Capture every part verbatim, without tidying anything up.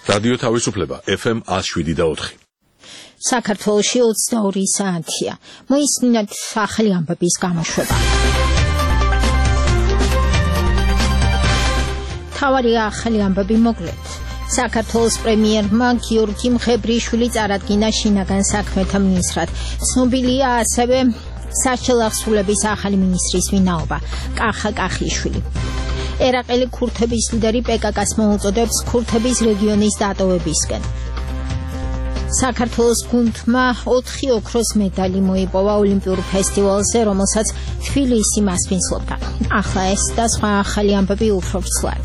რადიო თავისუფლება F M one oh seven და four. საქართველოში ოცდაორი საათია. მოისმინეთ ახალი ამბების გამოშვება. თავარი ახალი ამბები მოკლედ. საქართველოს პრემიერმა გიორგი მხებრიშვილი წარადგინა შინაგან საქმეთა მინისტრად. ცნობილია ასევე საჭიროა ახსულების ახალი მინისტრის ვინაობა კახა კახიშვილი. ერაყელი ქურთების ლიდერი პეკაკას მოუწოდებს ქურთების რეგიონის დატოვებისკენ. საქართველოს გუნდმა ოთხი ოქროს მედალი მოიპოვა ოლიმპიურ ფესტივალზე, რომელსაც თბილისი მასპინძლობდა. ახლა ეს და სხვა ახალი ამბები უფრო ვრცლად.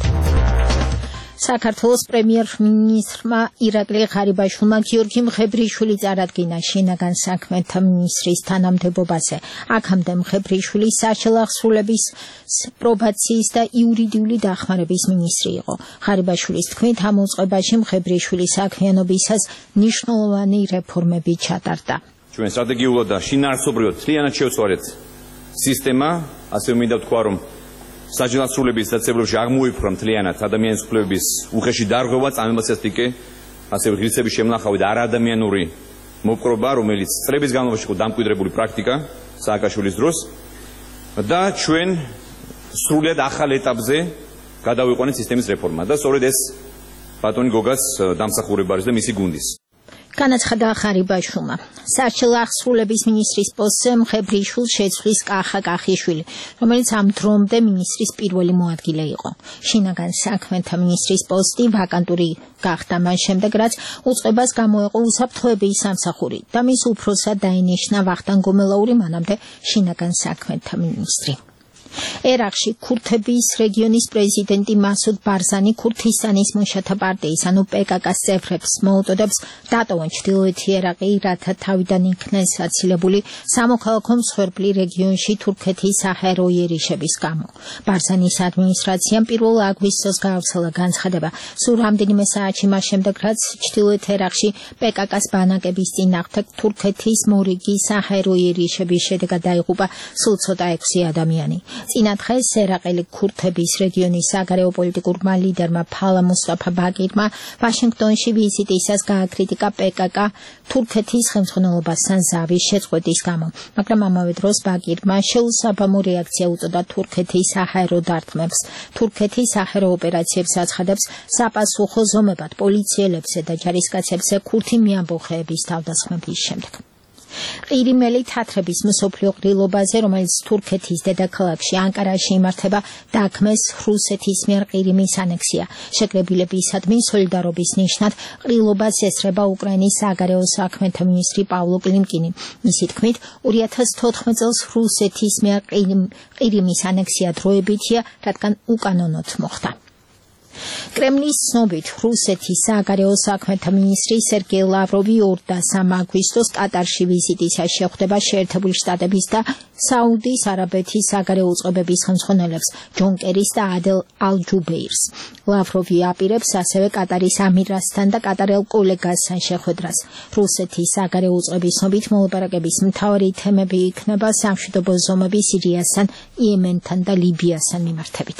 საქართველოს პრემიერ-მინისტრმა ირაკლი ღარიბაშვილმა გიორგი მხებრიშვილი წარადგინა შინაგან საქმეთა მინისტრის თანამდებობაზე. აქამდე მხებრიშვილი საჭიროა ახსულების პრობაციის და იურიდიული დახმარების მინისტრი იყო. ღარიბაშვილის თქმით, ამ უწყებაში მხებრიშვილის საქმიანობისას მნიშვნელოვანი რეფორმები ჩატარდა. ჩვენ სტრატეგიულად და შინაარსობრივად მთლიანად შევცვალეთ სისტემა, ასე მინდა ვთქვა, რომ საჭიროა ახსულების დაწესებულებაში აღმოიფხვრა მთლიანად ადამიანის უფლებების უხეში დარღვევა, წამებასიათიკე, ასევე ღირსების შემნახავი და არაადამიანური მოპყრობა, რომელიც წლების განმავლობაში იყო დამკვიდრებული პრაქტიკა სააკაშვილის დროს და ჩვენ სრულად ახალ ეტაპზე გადავიყვანეთ სისტემის რეფორმა და სწორედ ეს ბატონი გოგას დამსახურება არის და მისი გუნდის. განაცხადა ღარიბაშვილმა. საჭიროა ახსულების მინისტრის პოსტზე მხებრიშვილს შეცვლის კახა კახიშვილი, რომელიც ამ დრომდე მინისტრის პირველი მოადგილე იყო. შინაგან საქმეთა მინისტრის პოსტი ვაკანტური გახდა მას შემდეგ, რაც უწყებას გამოეყო უსაფრთხოების სამსახური და მის უფროსად დაინიშნა ვახტანგ გომელაური, მანამდე შინაგან საქმეთა მინისტრი. ერაყში ქურთების რეგიონის პრეზიდენტი მასუდ ბარზანი ქურთისტანის მუშათა პარტიის, ანუ პეკაკას წევრებს მოუწოდებს დატოვონ ჩრდილოეთი ერაყი, რათა თავიდან იქნეს აცილებული სამოქალაქო მსხვერპლი რეგიონში თურქეთის საჰაერო იერიშების გამო. ბარზანის ადმინისტრაციამ პირველ აგვისტოს გაავრცელა განცხადება, სულ რამდენიმე საათში მას შემდეგ, რაც ჩრდილოეთ ერაყში პეკაკას ბანაკების წინააღმდეგ თურქეთის მორიგი საჰაერო იერიშების შედეგად დაიღუპა სულ ცოტა ექვსი ადამიანი. წინა დღეს ერაყელი ქურთების რეგიონის საგარეო პოლიტიკურმა ლიდერმა ფალა მუსტაფა ბაგირმა ვაშინგტონში ვიზიტისას გააკრიტიკა პეკაკა თურქეთის ხელმძღვანელობასთან ზავის შეწყვეტის გამო, მაგრამ ამავე დროს ბაგირმა შეუსაბამო რეაქცია უწოდა თურქეთის საჰაერო დარტყმებს. თურქეთის საჰაერო ოპერაციებს აცხადებს საპასუხო ზომებად პოლიციელებსა და ჯარისკაცებზე ქურთი მეამბოხეების თავდასხმების შემდეგ. ყირიმელი თათრების მსოფლიო ყრილობაზე, რომელიც თურქეთის დედაქალაქში ანკარაში იმართება, დაქმეს რუსეთის მიერ ყირიმის ანექსია. შეკრებილებისადმი სოლიდარობის ნიშნად ყრილობას ესწრება უკრაინის საგარეო საქმეთა მინისტრი პავლო კლიმკინი. მისი თქმით, ორი ათას თოთხმეტ წელს რუსეთის მიერ ყირიმის ანექსია დროებითია, რადგან უკანონოდ მოხდა. კრემლის ცნობით, რუსეთის საგარეო საქმეთა მინისტრი სერგეი ლავროვი ორ და სამ აგვისტოს კატარში ვიზიტისას შეხვდება შეერთებული შტატების და საუდის არაბეთის საგარეო უწყებების ხელმძღვანელებს ჯონ კერის და ადელ ალ-ჯუბეირს. ლავროვი აპირებს ასევე კატარის ამირასთან და კატარელ კოლეგასთან შეხვედრას. რუსეთის საგარეო უწყების ცნობით, მოლაპარაკების მთავარი თემები იქნება სამშვიდობო ზომები სირიასთან, იემენთან და ლიბიასთან მიმართებით.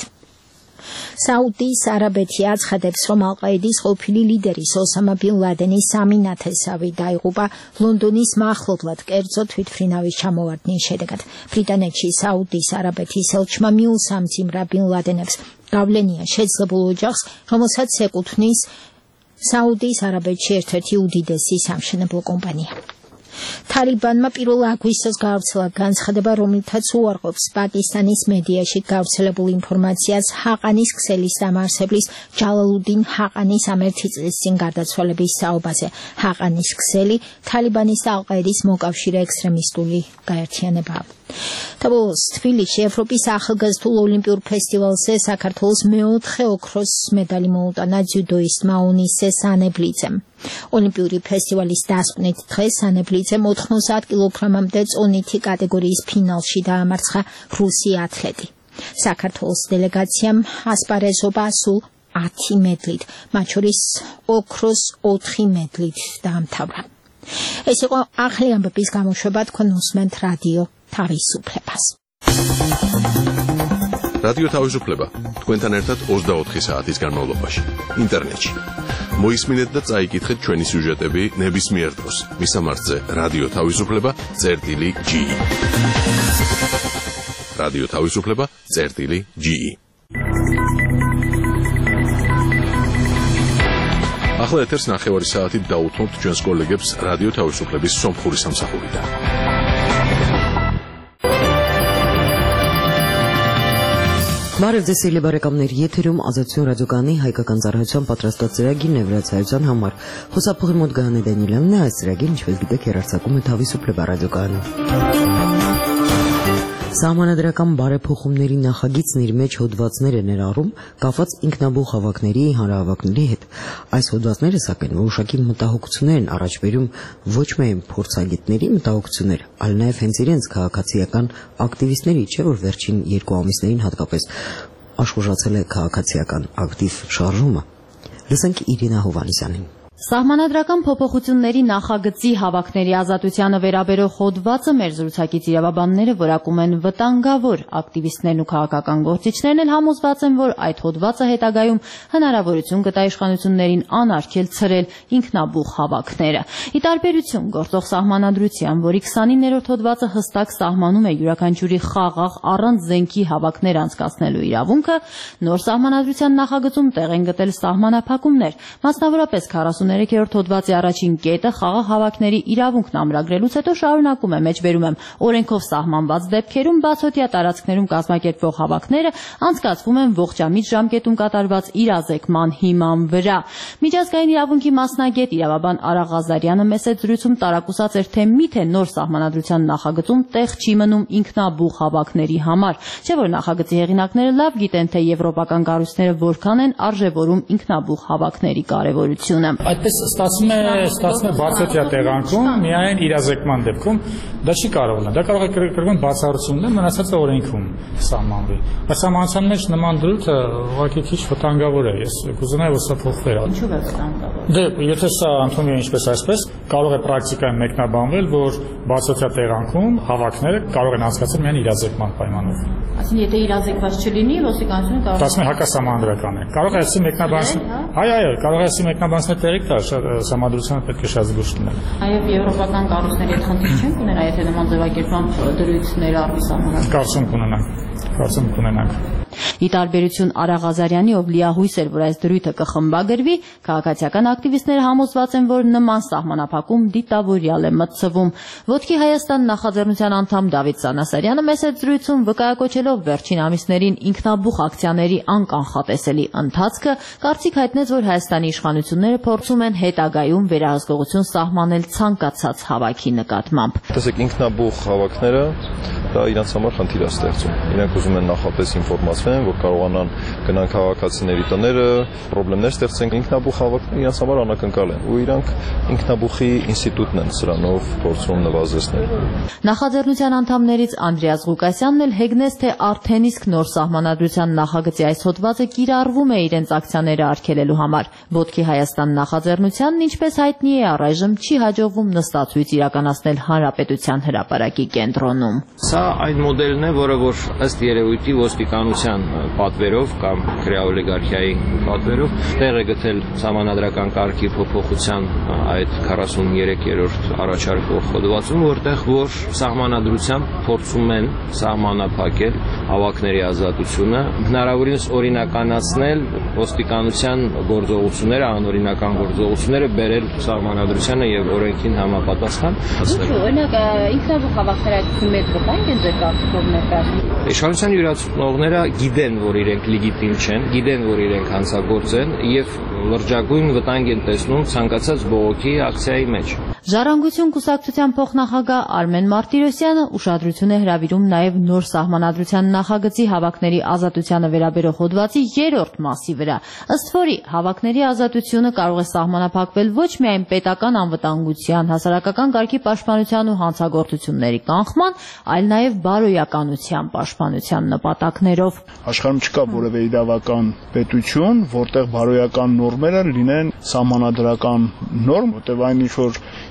საუდის არაბეთი აცხადებს, რომ ალ-ყაიდის ყოფილი ლიდერის ოსამა ბინ ლადენის სამი ნათესავი დაიღუპა ლონდონის მახლობლად კერძო თვითმფრინავის ჩამოვარდნის შედეგად. ბრიტანეთში საუდის არაბეთის ელჩმა მიუსამძიმრა ბინ ლადენებს გავლენია შეძლებულ ოჯახს, რომელსაც ეკუთვნის საუდის არაბეთში ერთ-ერთი უდიდესი სამშენებლო კომპანია. თალიბანმა პირველ აგვისტოს გაავრცელა განცხადება, რომელთაც უარყოფს პაკისტანის მედიაში გავრცელებულ ინფორმაციას ჰაყანის ქსელის დამაარსებლის ჯალალუდინ ჰაყანის ამერთი წლის წინ გარდაცვალების საუბაზე. ჰაყანის ქსელი თალიბანის და ალ-ყაიდის მოკავშირე ექსტრემისტული გაერთიანებაა. თბილისში თბილისში ევროპის ახალგაზრდულ ოლიმპიურ ფესტივალზე საქართველოს მეოთხე ოქროს მედალი მოუტანა ძიუდოისტმა ონისე სანებლიძემ. ოლიმპიური ფესტივალის დასკვნით დღეს სანებლიძემ ოთხმოცდაათ კილოგრამამდე წონითი კატეგორიის ფინალში დაამარცხა რუსი ათლეტი. საქართველოს დელეგაციამ ასპარეზობა სულ ათი მედლით, მათ შორის ოქროს ოთხი მედლით დაამთავრა. ეს იყო ახალი ამბების გამოშვება, თქვენ უსმენთ რადიო თავისუფლებას. რადიო თავისუფლება თქვენთან ერთად ოცდაოთხი საათის განმავლობაში ინტერნეტში. მოისმინეთ და წაიკითხეთ ჩვენი სიუჟეტები ნებისმიერ დროს. მისამართზე რადიო თავისუფლება წერტილი ჯი ი. რადიო თავისუფლება წერტილი ჯი ი. ახლა ეთერს ნახევარი საათით დაუთმობთ ჩვენს კოლეგებს რადიო თავისუფლების სომხური სამსახურიდან. Բարև սիրելի բարեկամներ, եթերում Ազատություն ռադիոկայանի հայկական ծառայության պատրաստած ծրագիրն է վրացայության համար։ Խոսափողի մոտ Գահանե Դանիելյանն է, այս ծրագիրը, ինչպես գիտեք, հեռարձակում է Თავისუფლება ռադիոկայանում։ Սահմանադրական բարեփոխումների նախագիծն իր մեջ հոդվածներ է ներառում կապված ինքնաբուխ հավաքների, հանրահավաքների հետ։ Այս հոդվածները, սակայն, որոշակի մտահոգություններ են առաջ բերում ոչ միայն փորձագետների մտահոգություններ, այլ նաև հենց իրենց քաղաքացիական ակտիվիստների, չէ՞ որ վերջին երկու ամիսներին հատկապես աշխուժացել է քաղաքացիական ակտիվ շարժումը։ Լսենք Իրինա Հովհաննիսյանին։ Սահմանադրական փոփոխությունների նախագծի հավաքների ազատությանը վերաբերող հոդվածը մեր զրուցակից իրավաբանները որակում են վտանգավոր։ Ակտիվիստներն ու քաղաքական գործիչներն էլ համոզված են, որ այդ հոդվածը հետագայում հնարավորություն կտա իշխանություններին անարգել ցրել ինքնաբուխ հավաքները։ Ի տարբերություն գործող սահմանադրության, որի քսանիններորդ հոդվածը հստակ սահմանում է յուրաքանչյուրի խաղաղ առանց զենքի հավաքներ անցկացնելու իրավունքը, նոր սահմանադրության նախագծում տեղ են գտել սահմանափակումներ, մասնավորապես քառասուններորդ հոդվածի առաջին կետը խաղաղ հավաքների իրավունքն ամրագրելուց հետո շարունակում է մեջբերում եմ օրենքով սահմանված դեպքերում բացօթյա տարածքներում կազմակերպվող հավաքները անցկացվում են ողջամիտ ժամկետում կատարված իրազեկման հիման վրա։ Միջազգային իրավունքի մասնագետ իրավաբան Արա Ղազարյանը մեծ զրույցում տարակուսած էր, թե միթե նոր սահմանադրության նախագծում տեղ չի մնում ինքնաբուխ հավաքների համար, չէ՞ որ նախագծի հեղինակները լավ գիտեն, թե եվրոպական կառույցները որքան են արժևորում ինքնաբուխ հավաքների կարևորությունը։ Այդպես ստացվում է, ստացվում է բացօթյա տեղանքում, միայն իրազեկման դեպքում դա չի կարող լինել։ Դա կարող է կրկնվում բացառություններ, մնացածը օրենքում սահմանվի։ Բայց սահմանության մեջ նման դրույթը ուղղակի քիչ վտանգավոր է։ Ես կուզենայի, որ սա փոխվեր։ Ինչու՞ է վտանգավոր։ Դե, եթե սա ընդունում է ինչպես այսպես, կարող է պրակտիկայում մեկնաբանվել, որ բացօթյա տեղանքում հավաքները կարող են անցկացնել միայն իրազեկման պայմանով։ Այսինքն, եթե իրազեկված չլինի, ոստիկանությունը կարող է Դասում է հակասահմանադրական է։ Կարող է այսի մեկնաբանել։ Այո, այո, կարող է այսի մեկնաբանել տեղի կա, սահմանադրությունը պետք է շատ զգուշ լինել։ Այո, եվրոպական կառույցների հետ խնդիր չեն ունենա, եթե նման ձևակերպման դրույթներ առնի սահմանադրությունը։ Կարծում կունենանք։ Կարծում կունենանք։ Ի տարբերություն Արա Ղազարյանի, ով լիահույս էր, որ այս դրույթը կխմբագրվի, քաղաքացիական ակտիվիստները համոզված են, որ նման սահմանափակում դիտավորյալ է մտցվում։ Ոտքի Հայաստան նախաձեռնության անդամ Դավիթ Սանասարյանը մեծ զրույցում վկայակոչելով վերջին ամիսներին ինքնաբուխ ակցիաների անկանխատեսելի ընթացքը, կարծիք հայտնեց, որ Հայաստանի իշխանությունները փորձում են հետագայում վերահսկողություն սահմանել ցանկացած հավաքի նկատմամբ։ Տեսեք, ինքնաբուխ հավաքները դա իրենց համար խնդիր է ստեղծում։ Իրենք ուզում են նախապես ինֆորմացվեն, որ կարողանան գնան քաղաքացիների տները, խնդիրներ ստեղծեն։ Ինքնաբուխ հավաքները իրենց համար անակնկալ են, ու իրանք ինքնաբուխի ինստիտուտն են սրանով փորձում նվազեցնել։ Նախաձեռնության անդամներից Անդրեաս Ղուկասյանն էլ հեգնեց, թե արդեն իսկ նոր սահմանադրության նախագծի այս հոդվածը կիրառվում է իրենց ակցիաները արգելելու համար։ Ոտքի Հայաստան նախաձեռնությանն, ինչպես հայտնի է, առայժմ չի հաջողվում նստացույց իրականացնել Հանրապետության հրապարակի կենտրոնում։ Սա այն մոդելն է, որը որ ըստ երևույթի ոստիկանության պատվերով կամ քրեաօլիգարխիայի պատվերով տեղ է գտել սահմանադրական կարգի փոփոխության այդ քառասուններորդ առաջարկող հոդվածում, որտեղ որ սահմանադրությամբ փորձում են սահմանափակել հավաքների ազատությունը, հնարավորինս օրինականացնել ոստիկանության գործողությունները, անօրինական գործողությունները բերել սահմանադրությանը եւ օրենքին համապատասխան։ Ինչու՞ օրինակ ինքնաբուխ հավաքները այդքան մեծ վտանգ են ձեր կարծիքով ներկայացնում։ Իշխանության յուրացնողները գիտեն, որ իրենք լեգիտիմ չեն, գիտեն, որ իրենք հանցագործ են եւ լրջագույն վտանգ են տեսնում ցանկացած բողոքի ակցիայի մեջ։ Ժառանգություն կուսակցության փոխնախագահ Արմեն Մարտիրոսյանը ուշադրություն է հրավիրում նաև նոր սահմանադրության նախագծի հավաքների ազատությանը վերաբերող հոդվածի երրորդ մասի վրա։ Ըստ որի հավաքների ազատությունը կարող է սահմանափակվել ոչ միայն պետական անվտանգության, հասարակական կարգի պաշտպանության ու հանցագործությունների կանխման, այլ նաև բարոյականության պաշտպանության նպատակներով։ Աշխարհում չկա որևէ իրավական պետություն, որտեղ բարոյական նորմերը լինեն սահմանադրական նորմ, որտեղ այն ինչ որ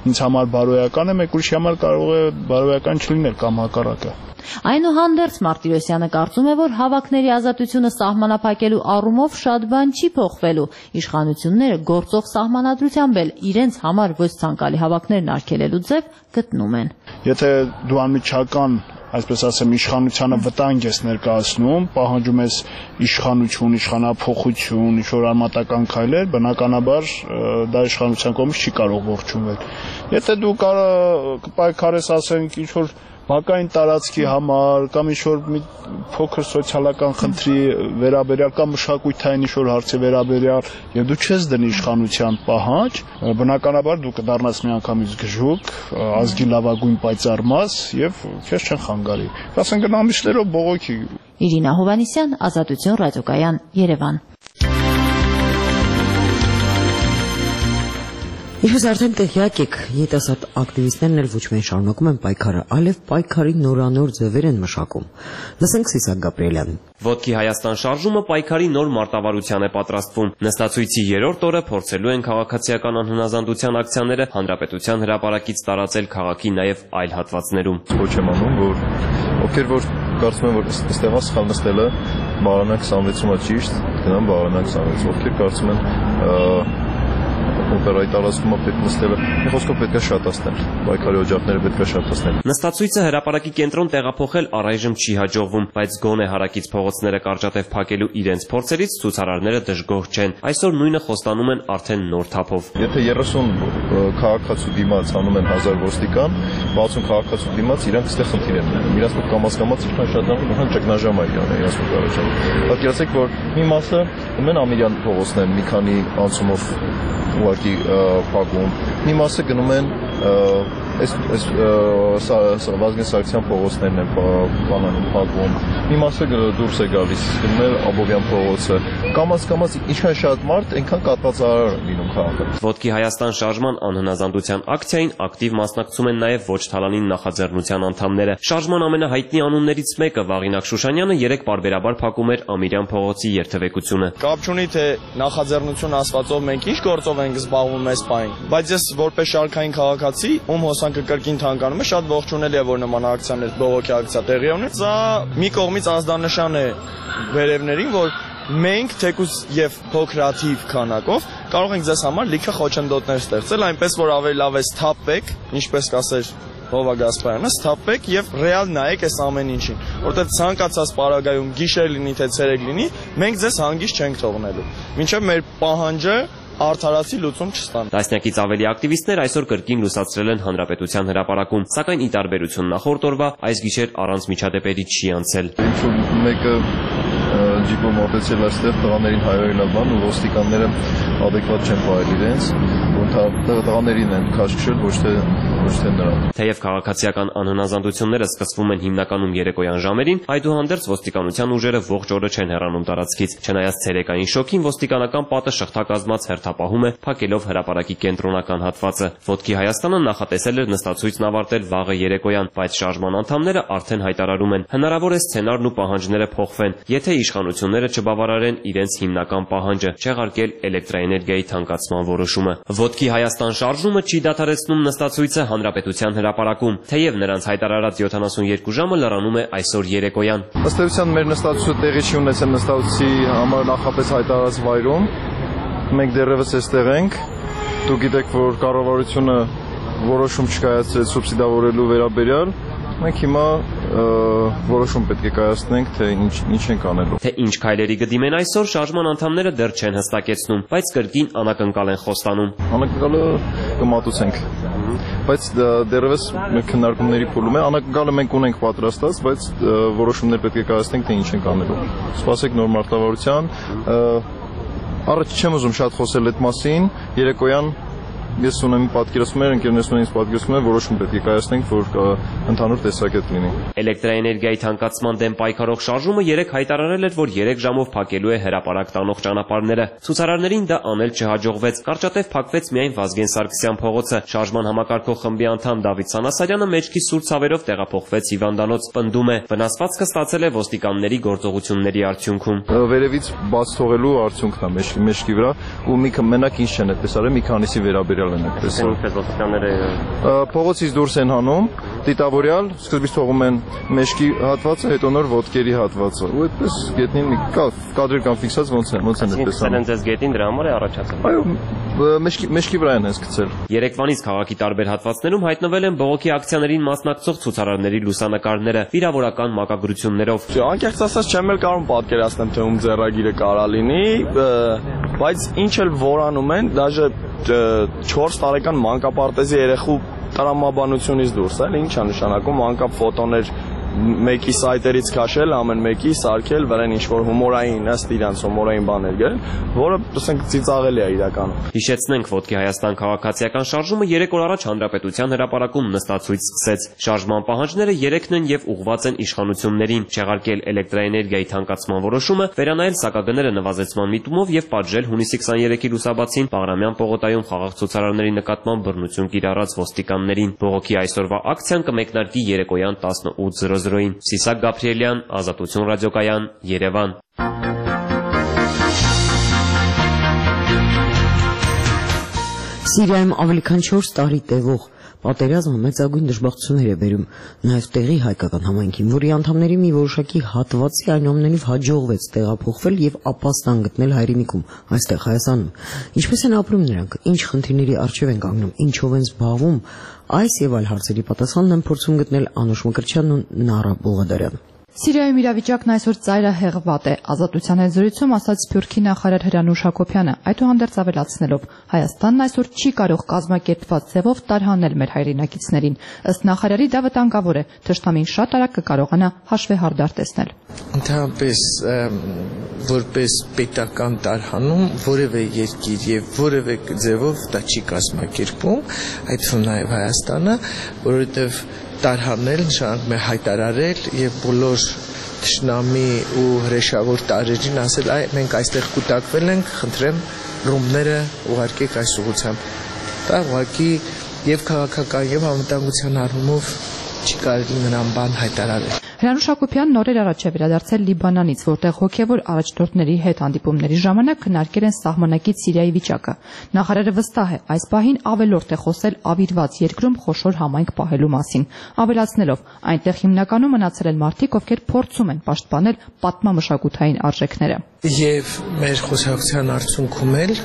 ինձ համար բարոյական է, մեկ ուրիշի համար կարող է բարոյական չլինել կամ հակառակը։ Այնուհանդերձ Մարտիրոսյանը կարծում է, որ հավաքների ազատությունը սահմանափակելու առումով շատ բան չի փոխվելու։ Իշխանությունները գործող սահմանադրությամբ էլ իրենց համար ոչ ցանկալի հավաքներն արգելելու ձև գտնում են։ Եթե դու անմիջական, այսպես ասեմ, իշխանությանը վտանգ ես ներկայացնում, պահանջում ես իշխանություն, իշխանափոխություն, ինչ-որ արմատական քայլեր, բնականաբար դա իշխանության կողմից չի կարող ողջունվել։ Եթե դու կպայքարես, ասենք, ինչ-որ բակային տարածքի համար կամ ինչ-որ մի փոքր սոցիալական խնդրի վերաբերյալ կամ մշակութային ինչ-որ հարցի վերաբերյալ եւ դու չես դնի իշխանության պահանջ, բնականաբար դու կդառնաս միանգամից գժուկ, ազգի լավագույն պայծառ մաս եւ քեզ չեն խանգարի։ Ասենք գնամիջներով բողոքի։ Իրինա Հովանիսյան, Ազատություն ռադիոկայան, Երևան։ Ինչպես արդեն տեղյակ եք, երիտասարդ ակտիվիստներն էլ ոչ միայն շարունակում են պայքարը, այլև պայքարի նորանոր ձևեր են մշակում։ Լսենք Սիսակ Գաբրիելյանին։ Ոտքի Հայաստան շարժումը պայքարի նոր մարտավարության է պատրաստվում։ Նստածույցի երրորդ օրը փորձելու են քաղաքացիական անհնազանդության ակցիաները հանրապետության հրապարակից տարածել քաղաքի նաև այլ հատվածներում։ Ոչ եմ անում, որ ովքեր որ կարծում են, որ այստեղ սխալ նստելը Բարանակ քսանվեցում է ճիշտ, գնան Բարանակ քսանվեց։ Ովքեր կարծում են օպերայի տարածքումը պետք նստելը, մի խոսքով պետք է շատացնել, պայքարի օջախները պետք է շատացնել։ Նստածույցը հրապարակի կենտրոն տեղափոխել առայժմ չի հաջողվում, բայց գոնե հարակից փողոցները կարճատև փակելու իրենց փորձերից ցուցարարները դժգոհ չեն։ Այսօր նույնը խոստանում են արդեն նոր թափով։ Եթե երեսուն քաղաքացու դիմաց անում են հազար ոստիկան, բացում քաղաքացու դիմաց իրանք այստեղ խնդիր են ունենում։ Իրանք մոտ կամաց-կամաց իշխան շատանում, բան ճգնաժամ է իրան, իրանք մոտ առաջանում։ Պատկերացեք, որ մի մասը մեն Ամիրյան փողոցն են մի քանի անցումով ուղղակի փակում, մի մասը գնում են այս այս Վազգեն Սարգսյան փողոցներն են բանանում փակում, մի մասը դուրս է գալիս, գնում է Աբովյան փողոցը, կամաց-կամաց ինչքան շատ մարդ, այնքան կատվածարար լինում քաղաքը։ Ոտքի Հայաստան շարժման անհնազանդության ակցիային ակտիվ մասնակցում են նաև ոչ թալանին նախաձեռնության անդամները։ Շարժման ամենահայտնի անուններից մեկը Վաղինակ Շուշանյանը երեք պարբերաբար փակում էր Ամիրյան փողոցի երթևեկությունը։ Կապ չունի թե նախաձեռնություն ասվածով մենք ինչ գործով ենք զբաղվում այս պահին, բայց ես որպես շարքային քաղաքացի, ում հոսանքը կրկին թանկանում է, շատ ողջունել է, որ նման ակցիաներ, բողոքի ակցիա տեղի ունեն։ Սա մի կողմից ազդանշան է վերևներին, որ մենք թեկուզ եւ փոքրաթիվ քանակով կարող ենք ձեզ համար լիքը խոչընդոտներ ստեղծել, այնպես որ ավելի լավ է սթափեք, ինչպես կասեր Հովա Գասպարյանը, սթափեք եւ ռեալ նայեք այս ամեն ինչին, որովհետեւ ցանկացած պարագայում գիշեր լինի թե ցերեկ լինի, մենք ձեզ հանգիստ չենք թողնելու։ Մինչեւ մեր պահանջը արդարացի լուծում չստան։ Տասնյակից ավելի ակտիվիստներ այսօր կրկին լուսացրել են հանրապետության հրապարակում, սակայն ի տարբերություն նախորդ օրվա այս գիշեր առանց միջադեպերի չի անցել։ Մեկը ջիպը մոտեցել այստեղ տղաներին հայերենալ բան ու ոստիկանները adekvat չեն պահել իրենց, տղաներին են քաշքշել, ոչ թե ոչ թե նրան։ Թեև քաղաքացիական անհնազանդությունները սկսվում են հիմնականում երեկոյան ժամերին, այդուհանդերձ ոստիկանության ուժերը ողջ օրը չեն հեռանում տարածքից։ Չնայած ցերեկային շոկին, ոստիկանական պատը շղթակազմած հերթապահում է, փակելով հրապարակի կենտրոնական հատվածը։ Ոտքի Հայաստանը նախատեսել էր նստածույցն ավարտել վաղը երեկոյան, բայց շարժման անդամները արդեն հայտարարում են, հնարավոր է սցենարն ու պահանջները փոխվեն, եթե իշխանությունները չբավարարեն իրենց հիմնական պահանջը՝ չեղարկել էլեկտրաէներգիայի թանկացման որոշումը։ Ոտքի Հայաստան շարժումը չի դադարեցնում նստածույցը հանրապետության հրապարակում, թեև նրանց հայտարարած յոթանասունյոթ ժամը լրանում է այսօր երեկոյան։ Ըստ էության մեր նստածույցը տեղի չի ունեցել նստածույցի համար նախապես հայտարարած վայրում։ Մենք դեռևս այստեղ ենք։ Դուք գիտեք, որ կառավարությունը որոշում չկայացրեց սուբսիդավորելու վերաբերյալ։ Մենք հիմա որոշում պետք է կայացնենք, թե ինչ ինչ ենք անելու։ Թե ինչ քայլերի կդիմեն այսօր շարժման անդամները դեռ չեն հստակեցնում, բայց կրկին անակնկալ են խոստանում։ Անակնկալը կմատուցենք, բայց դեռևս մեր քննարկումների փուլում է։ Անակնկալը մենք ունենք պատրաստած, բայց որոշումներ պետք է կայացնենք, թե ինչ ենք անելու։ Սպասեք նոր մարտավարության։ Առաջ չեմ ուզում շատ խոսել այդ մասին, երեկոյան ես ունեմ պատկերացումներ, ընկերներս ունեն պատկերացումներ, որոշում պետք է կայացնենք, որ ընդհանուր տեսակետ լինի։ Էլեկտրաէներգիայի թանկացման դեմ պայքարող շարժումը երեկ հայտարարել էր, որ երեք ժամով փակելու է հրապարակ տանող ճանապարհները։ Ցուցարարներին դա անել չհաջողվեց։ Կարճատև փակվեց միայն Վազգեն Սարգսյան փողոցը։ Շարժման համակարգող խմբի անդամ Դավիթ Սանասարյանը մեջքի սուր ցավերով տեղափոխվեց հիվանդանոց։ Պնդում է, վնասվածքը ստացել է ոստիկանների գործողությունների արդյունքում։ Վերևից բաց թողելու արդյունքն է մեջքի մեջքի վրա ու մի մենակ ինչ չեն այդպես արել, մի քանիսի վերաբերյալ են այդպես։ Փողոցից դուրս են հանում, դիտավորյալ, սկզբից թողում են մեջքի հատվածը, հետո նոր ոտքերի հատվածը։ Ու այդպես գետնին մի կադրեր կան ֆիքսած ոնց են, ոնց են այդպես անում։ Ձեզ գետին դրա համար է առաջացել։ Այո, մեջքի մեջքի վրա են հենց գցել։ Երեկվանից քաղաքի տարբեր հատվածներում հայտնվել են բողոքի ակցիաներին մասնակցող ցուցարարների լուսանկարները վիրավորական մակագրություններով։ Անկեղծ ասած չեմ էլ կարող պատկերացնել, թե ում ձեռագիրը կարա լինի, բայց ինչ էլ որանում են, դաժե չորս տարեկան մանկապարտեզի երեխու տրամաբանությունից դուրս էլ ինչ է նշանակում անկապ ֆոտոներ մեկի սայթերից քաշել, ամեն մեկի սարքել, վրան ինչ-որ հումորային, ըստ իրանց հումորային բաներ գրել, որը ասենք ծիծաղելի է իրականում։ Հիշեցնենք, Ոտքի Հայաստան քաղաքացիական շարժումը երեք օր առաջ Հանրապետության հրապարակում նստացույց սկսեց։ Շարժման պահանջները երեքն են եւ ուղղված են իշխանություններին՝ չեղարկել էլեկտրաէներգիայի թանկացման որոշումը, վերանայել սակագները նվազեցման միտումով եւ պատժել հունիսի քսաներեքի լուսաբացին Բաղրամյան պողոտայում խաղաղ ցուցարարների նկատմամբ բռնություն կիրառած ոստիկաններին։ Բողոքի այսօրվա ակցիան կմեկնարկի երեկոյան տասնութ զրոզրոյին։ Սիսակ Գաբրիելյան, Ազատություն ռադիոկայան, Երևան։ Սիրիայում ավելի քան չորս տարի տևող պատերազմը մեծագույն դժբախտություններ է բերում նաև տեղի հայկական համայնքին, որի անդամների մի որոշակի հատվածի այնուամենայնիվ հաջողվեց տեղափոխվել եւ ապաստան գտնել հայրենիքում, այստեղ Հայաստանում։ Ինչպես են ապրում նրանք, ինչ խնդիրների առջև են կանգնում, ինչով են զբաղվում, այս եւ այլ հարցերի պատասխանն են փորձում գտնել Անուշ Մկրտչյանն ու Նարա Բողոդարյանը։ Սիրիայում իրավիճակն այսօր ծայրահեղված է, Ազատության հետ զրույցում ասաց Սփյուռքի նախարար Հրանուշ Հակոբյանը, այդուհանդերձ ավելացնելով. Հայաստանն այսօր չի կարող կազմակերպված ձևով տարհանել մեր հայրենակիցներին։ Ըստ նախարարի դա վտանգավոր է, թշնամին շատ արագ կկարողանա հաշվեհարդար տեսնել։ Ընդհանրապես որպես պետական տարհանում որևէ երկիր եւ որևէ ձևով դա չի կազմակերպում, այդ թվում նաեւ Հայաստանը, որովհետեւ տարհանել նշանակում է հայտարարել եւ բոլոր թշնամի ու հրեշավոր տարրերին ասել, այ մենք այստեղ կուտակվել ենք, խնդրեմ ռումները ուղարկեք այս ուղղությամբ։ Դա ուղղակի եւ քաղաքական եւ անվտանգության առումով չի կարելի նրան բան հայտարարել։ Հրանուշ Հակոբյանն օրեր առաջ է վերադարձել Լիբանանից, որտեղ հոգևոր առաջնորդների հետ հանդիպումների ժամանակ քննարկել են սահմանակից Սիրիայի վիճակը։ Նախարարը վստահ է, այս պահին ավելորդ է խոսել ավիրված երկրում խոշոր համայնք պահելու մասին, ավելացնելով, այնտեղ հիմնականում մնացել են մարդիկ, ովքեր փորձում են պաշտպանել պատմամշակութային արժեքները։ Եվ մեր խոսակցության արդյունքում էլ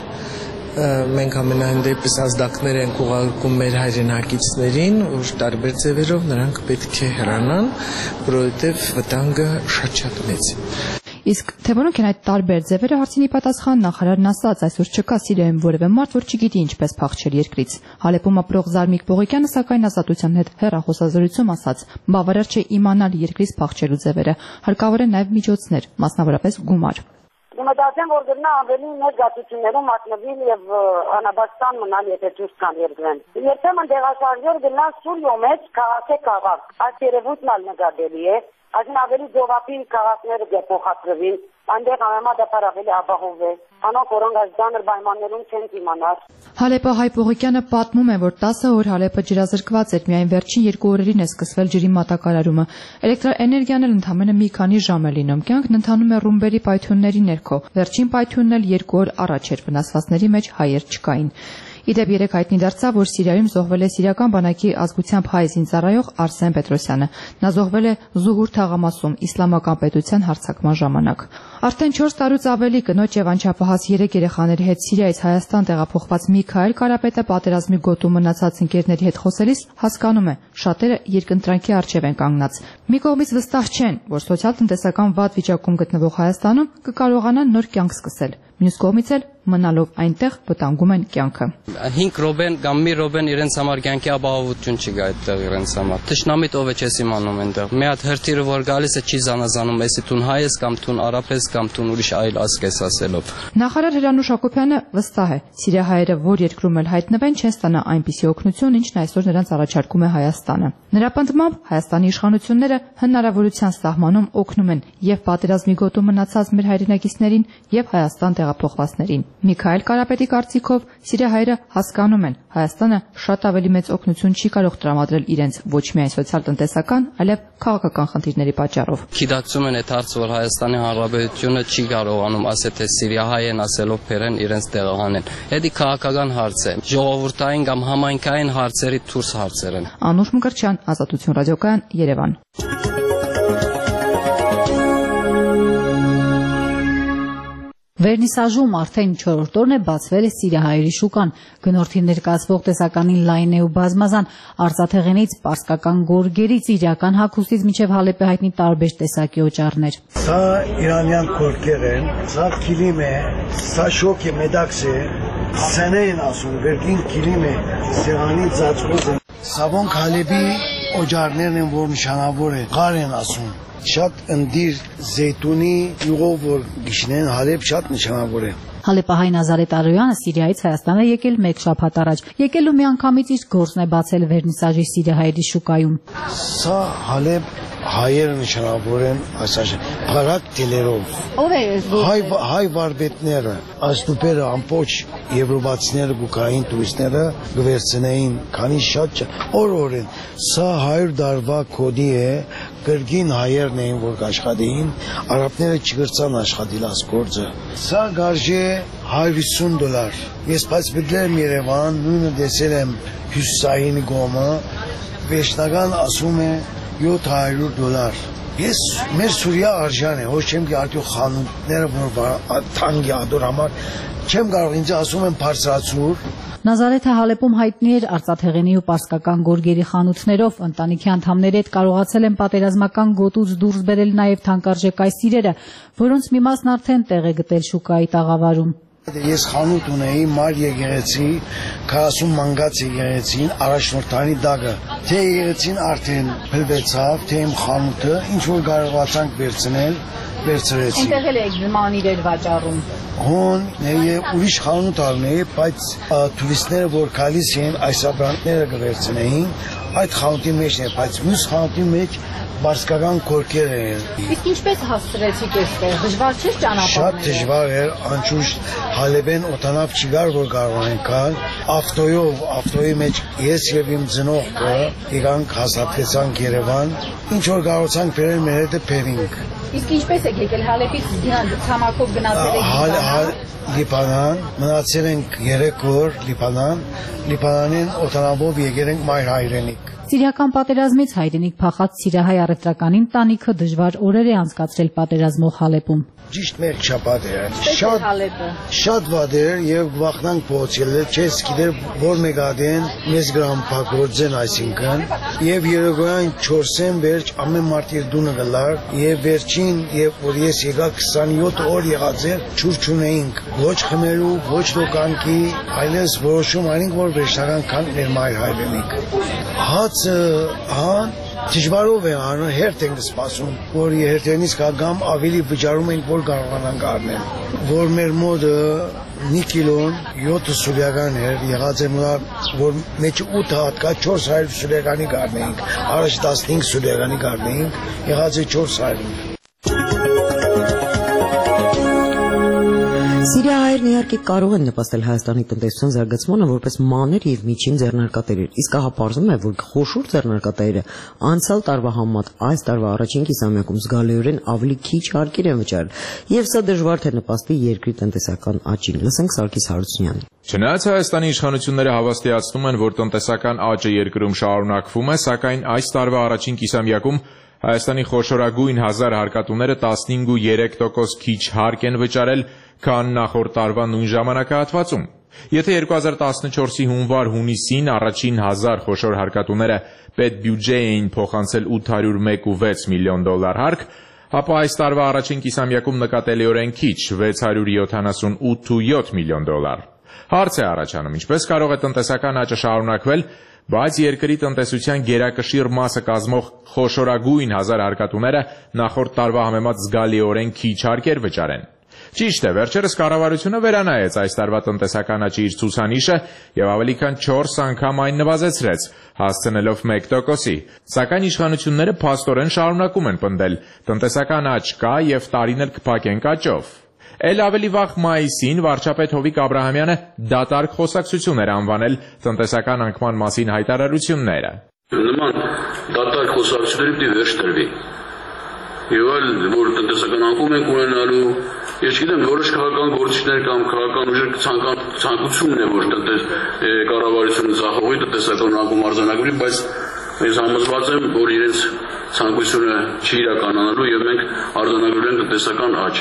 մենք ամենայն դեպս ազդակներ ենք ուղարկում մեր հայրենակիցներին, որ տարբեր ձևերով նրանք պետք է հեռանան, որովհետև վտանգը շատ-շատ մեծ է։ Իսկ թե որոնք են այդ տարբեր ձևերը, հարցին ի պատասխան նախարարն ասաց, այսօր չկա Սիրիայում որևէ մարդ, որ չգիտի ինչպես փախչել երկրից։ Հալեպում ապրող Զարմիկ Բողոկյանը սակայն Ազատության հետ հեռախոսազրույցում ասաց, բավարար չէ իմանալ երկրից փախչելու ձևերը, հարկավոր է նաև միջոցներ, մասնավորապես գումար։ Մտածեմ, որ գտնա ավելի մեծ գացություններում մատնվել եւ անաբաստան մնալ, եթե դուրս կան երկրեն։ Երբեմն դեղաշարժեր գնան Սուրիո մեջ քաղաքի քաղաք, այս երևույթն ալ նկատելի է, այսին ավելի ձովապին քաղաքները դեպոխացրվին, այնտեղ ամենադեպար ավելի ապահով է, անոնք որոնք այս ձանր պայմաններում չեն իմանալ։ Հալեպը Հայ Պողոկյանը պատմում է, որ տասը օր Հալեպը ջրազրկված էր, միայն վերջին երկու օրերին է սկսվել ջրի մատակարարումը։ Էլեկտրաէներգիան էլ ընդամենը մի քանի ժամ է լինում, կյանքն ընթանում է ռումբերի պայթյունների ներքո։ Վերջին պայթյունն էլ երկու օր առաջ էր, վնասվածների մեջ հայեր չկային։ Իդեպ երեք հայտնի դարձավ, որ Սիրիայում զոհվել է Սիրիական բանակի ազգությամբ հայ զինծառայող Արսեն Պետրոսյանը։ Նա զոհվել է Զուհուր թաղամասում իսլամական պետության հարձակման ժամանակ։ Արդեն չորս տարուց ավելի կնոջ եւ անչափահաս երեք երեխաների հետ Սիրիայից Հայաստան տեղափոխված Միքայել Կարապետը պատերազմի գոտու մնացած ընկերների հետ խոսելիս հասկանում է, շատերը երկընտրանքի առջև են կանգնած։ Մի կողմից վստահ չեն, որ սոցիալ-տնտեսական վատ վիճակում գտնվող Հայաստանում կկարողանան նոր կյանք սկսել։ Մյուս կողմից էլ մնալով այնտեղ վտանգում են կյանքը։ հինգ րոպեն կամ մի րոպեն իրենց համար կյանքի ապահովություն չի գա այդտեղ իրենց համար։ Թշնամիտ ով է չես իմանում այնտեղ։ Մի հատ հրթիռը որ գալիս է չի զանազանում, էսի տուն հայ ես կամ տուն արաբ ես կամ տուն ուրիշ այլ ազգ ես ասելով։ Նախարար Հրանուշ Հակոբյանը վստահ է, սիրիահայերը որ երկրում էլ հայտնվեն չեն ստանա այնպիսի օգնություն, ինչն այսօր նրանց առաջարկում է Հայաստանը։ Նրա պնդմամբ Հայաստանի իշխանությունները հնարավորության սահմանում օգնում են եւ պատերազմի գոտու մնացած մեր հայրենակիցներին եւ Հայաստան տեղափոխվածներին։ Միքայել Կարապետի կարծիքով սիրիահայերը հասկանում են, Հայաստանը շատ ավելի մեծ օգնություն չի կարող տրամադրել իրենց ոչ միայն սոցիալ-տնտեսական, այլև քաղաքական խնդիրների պատճառով։ Գիտակցում են այդ հարցը, որ Հայաստանի Հանրապետությունը չի կարողանում ասել, թե սիրիահայ են ասելով փերեն իրենց տեղահանեն։ Դա քաղաքական հարց է, ժողովրդային կամ համայնքային հարցերի դուրս հարցեր են։ Անուշ Մկրտչյան, Ազատություն ռադիոկայան, Երևան։ Վերնիսաժում արդեն չորրորդ օրն է բացվել է սիրիահայերի շուկան։ Գնորդին ներկայացվող տեսականին լայն է ու բազմազան, արծաթեղենից, պարսկական գորգերից, իրական հագուստից մինչև Հալեպի հայտնի տարբեր տեսակի օճառներ։ Սա իրանյան գորգեր են, սա կիլիմ է, սա շոկ է, մեդաքս է, սենե են ասում, վերքին կիլիմ է, սեղանի ծածկոց են։ Սա ոնք Հալեպի օճառներն են, որ նշանավոր է, ղար են ասում։ Շատ ընդիր զեյտունի յուղով որ գիշնեն Հալեպ շատ նշանավոր է։ Հալեպահայ Նազարեթ Արոյանը Սիրիայից Հայաստան է եկել մեկ շաբաթ առաջ։ Եկել ու միանգամից իր գործն է բացել Վերնիսաժի սիրիահայերի շուկայում։ Սա Հալեպ հայերը նշանավոր են այսաշ բարակ տիլերով։ Ո՞վ է հայ հայ վարպետները, աստուպերը ամբողջ եվրոպացիները գուկային տուրիստները գվերցնեին, քանի շատ օր-օր են։ Սա հարյուր դարվա կոդի է, կրգին հայերն էին որ աշխատեին, արաբները չգրցան աշխատել այս գործը։ Սա գարժե հարյուր ութսուն դոլար։ Ես բայց մտել եմ Երևան, նույնը տեսել եմ Հյուսիսային գոմը, վերջնական ասում է յոթ հարյուր դոլար։ Ես մեր Սուրիա արժան է, ոչ չեմ գարտու խանութները որ թանգի ադոր համար չեմ կարող ինձ ասում են բարձրացուր։ Նազարեթը Հալեպում հայտնի էր արծաթեղենի ու պարսկական գորգերի խանութներով, ընտանիքի անդամների հետ կարողացել են պատերազմական գոտուց դուրս բերել նաև թանկարժեք այս իրերը, որոնց մի մասն արդեն տեղ է գտել շուկայի տաղավարում։ Ես խանութ ունեի մար եկեղեցի, քառասուն մանգած եկեղեցին, առաջնորդանի դագը։ Թե եկեղեցին արդեն փլվեցավ, թե իմ խանութը, ինչ որ կարողացանք վերցնել, վերցրեցի։ Այնտեղ էլ եք մանիրեր վաճառում։ Հոն, եւ ուրիշ խանութ առնեի, բայց տուրիստները որ գալիս են, այս ապրանքները կվերցնեին, այդ խանութի մեջն է, բայց մյուս խանութի մեջ պարսկական գորգեր են։ Իսկ ինչպես հասցրեցիք այստեղ։ Դժվար չէ ճանապարհը։ Շատ դժվար էր, անշուշտ Հալեպեն օտանավ չգար որ կարողանանք գալ։ Ավտոյով, ավտոյի մեջ ես եւ իմ ծնողքը եկանք հաստատվեցանք Երևան, ինչ որ կարողացանք բերել մեր հետը բերինք։ Իսկ ինչպես եք եկել Հալեպից ցամաքով գնացել եք Լիբանան, մնացել ենք երեք օր Լիբանան, Լիբանանին օտանավով եկել ենք մայր հայրենիք։ Սիրիական պատերազմից հայրենիք փախած սիրիահայ առևտրական ընտանիքը դժվար օրեր է անցկացրել պատերազմող Հալեպում։ Ճիշտ մեկ շաբաթ էր։ Շատ շատ վատ էր եւ վախնանք փոխել, չես գիտեր որ մեգադեն մեզ գրամ փակորձեն այսինքն եւ երեգոյան չորսեն վերջ ամեն մարդ իր դունը գլար եւ վերջին եւ որ ես եկա քսանյոթ օր եղած էր չուր չունեինք ոչ խմելու ոչ լոկանքի այլես որոշում այնինք որ վերջնական կան մեր մայր հայրենիք հացը հան Դժվարով է անում, հերթ ենք սպասում, որ հերթենից կգամ ավելի վճարում ենք, որ կարողանանք առնել։ Որ մեր մոդը մի կիլոն յոթ սուրիական էր, եղած է մնա, որ մեջ ութ հատ կա չորս հարյուր սուրիականի կառնեինք, առաջ տասնհինգ սուրիականի կառնեինք, եղած է չորս հարյուր։ Սիրիահայերն իհարկե կարող են նպաստել Հայաստանի տնտեսության զարգացմանը որպես մանր եւ միջին ձեռնարկատերեր, իսկ ահա պարզվում է, որ խոշոր ձեռնարկատերերը անցյալ տարվա համեմատ այս տարվա առաջին կիսամյակում զգալիորեն ավելի քիչ հարկեր են վճարել, եւ սա դժվար թե նպաստի երկրի տնտեսական աճին։ Լսենք Սարգիս Հարությունյանին։ Չնայած Հայաստանի իշխանությունները հավաստիացնում են, որ տնտեսական աճը երկրում շարունակվում է, սակայն այս տարվա առաջին կիսամյակում Հայաստանի խոշորագույն հազար հարկատուները տասնհինգ ու երեք տոկոս քիչ հարկ են վճարել, քան նախորդ տարվա նույն ժամանակահատվածում։ Եթե երկու հազար տասնչորսի հունվար-հունիսին առաջին հազար խոշոր հարկատուները պետբյուջե էին փոխանցել ութ հարյուր մեկ ու վեց միլիոն դոլար հարկ, ապա այս տարվա առաջին կիսամյակում նկատելիորեն քիչ վեց հարյուր յոթանասունութ վեց միլիոն դոլար։ Հարց է առաջանում, ինչպես կարող է տնտեսական աճը շարունակվել, բայց երկրի տնտեսության գերակշիռ մասը կազմող խոշորագույն հազար հարկատուները նախորդ տարվա համեմատ զգալիորեն քիչ հարկեր վճարեն։ Ճիշտ է, վերջերս կառավարությունը վերանայեց այս տարվա տնտեսական աճի իր ցուցանիշը եւ ավելի քան չորս անգամ այն նվազեցրեց, հասցնելով մեկ տոկոսի, սակայն իշխանությունները փաստորեն շարունակում են պնդել տնտեսական աճ կա եւ տարին էլ կփակեն աճով։ Էլ ավելի վաղ մայիսին վարչապետ Հովիկ Աբրահամյանը դատարկ խոսակցություն էր անվանել տնտեսական անկման մասին հայտարարությունները։ Նման դատարկ խոսակցությունների պիտի վերջ տրվի։ Եվ այլ, որ տնտեսական անկում ենք ունենալու, ես գիտեմ, որոշ քաղաքական գործիչներ կամ քաղաքական ուժեր ցանկությունն է, որ կառավարությունը ձախողի տնտեսական անկում արձանագրի, բայց ես համոզված եմ, որ իրենց ցանկությունը չի իրականանալու եւ մենք արձանագրել ենք տնտեսական աճ։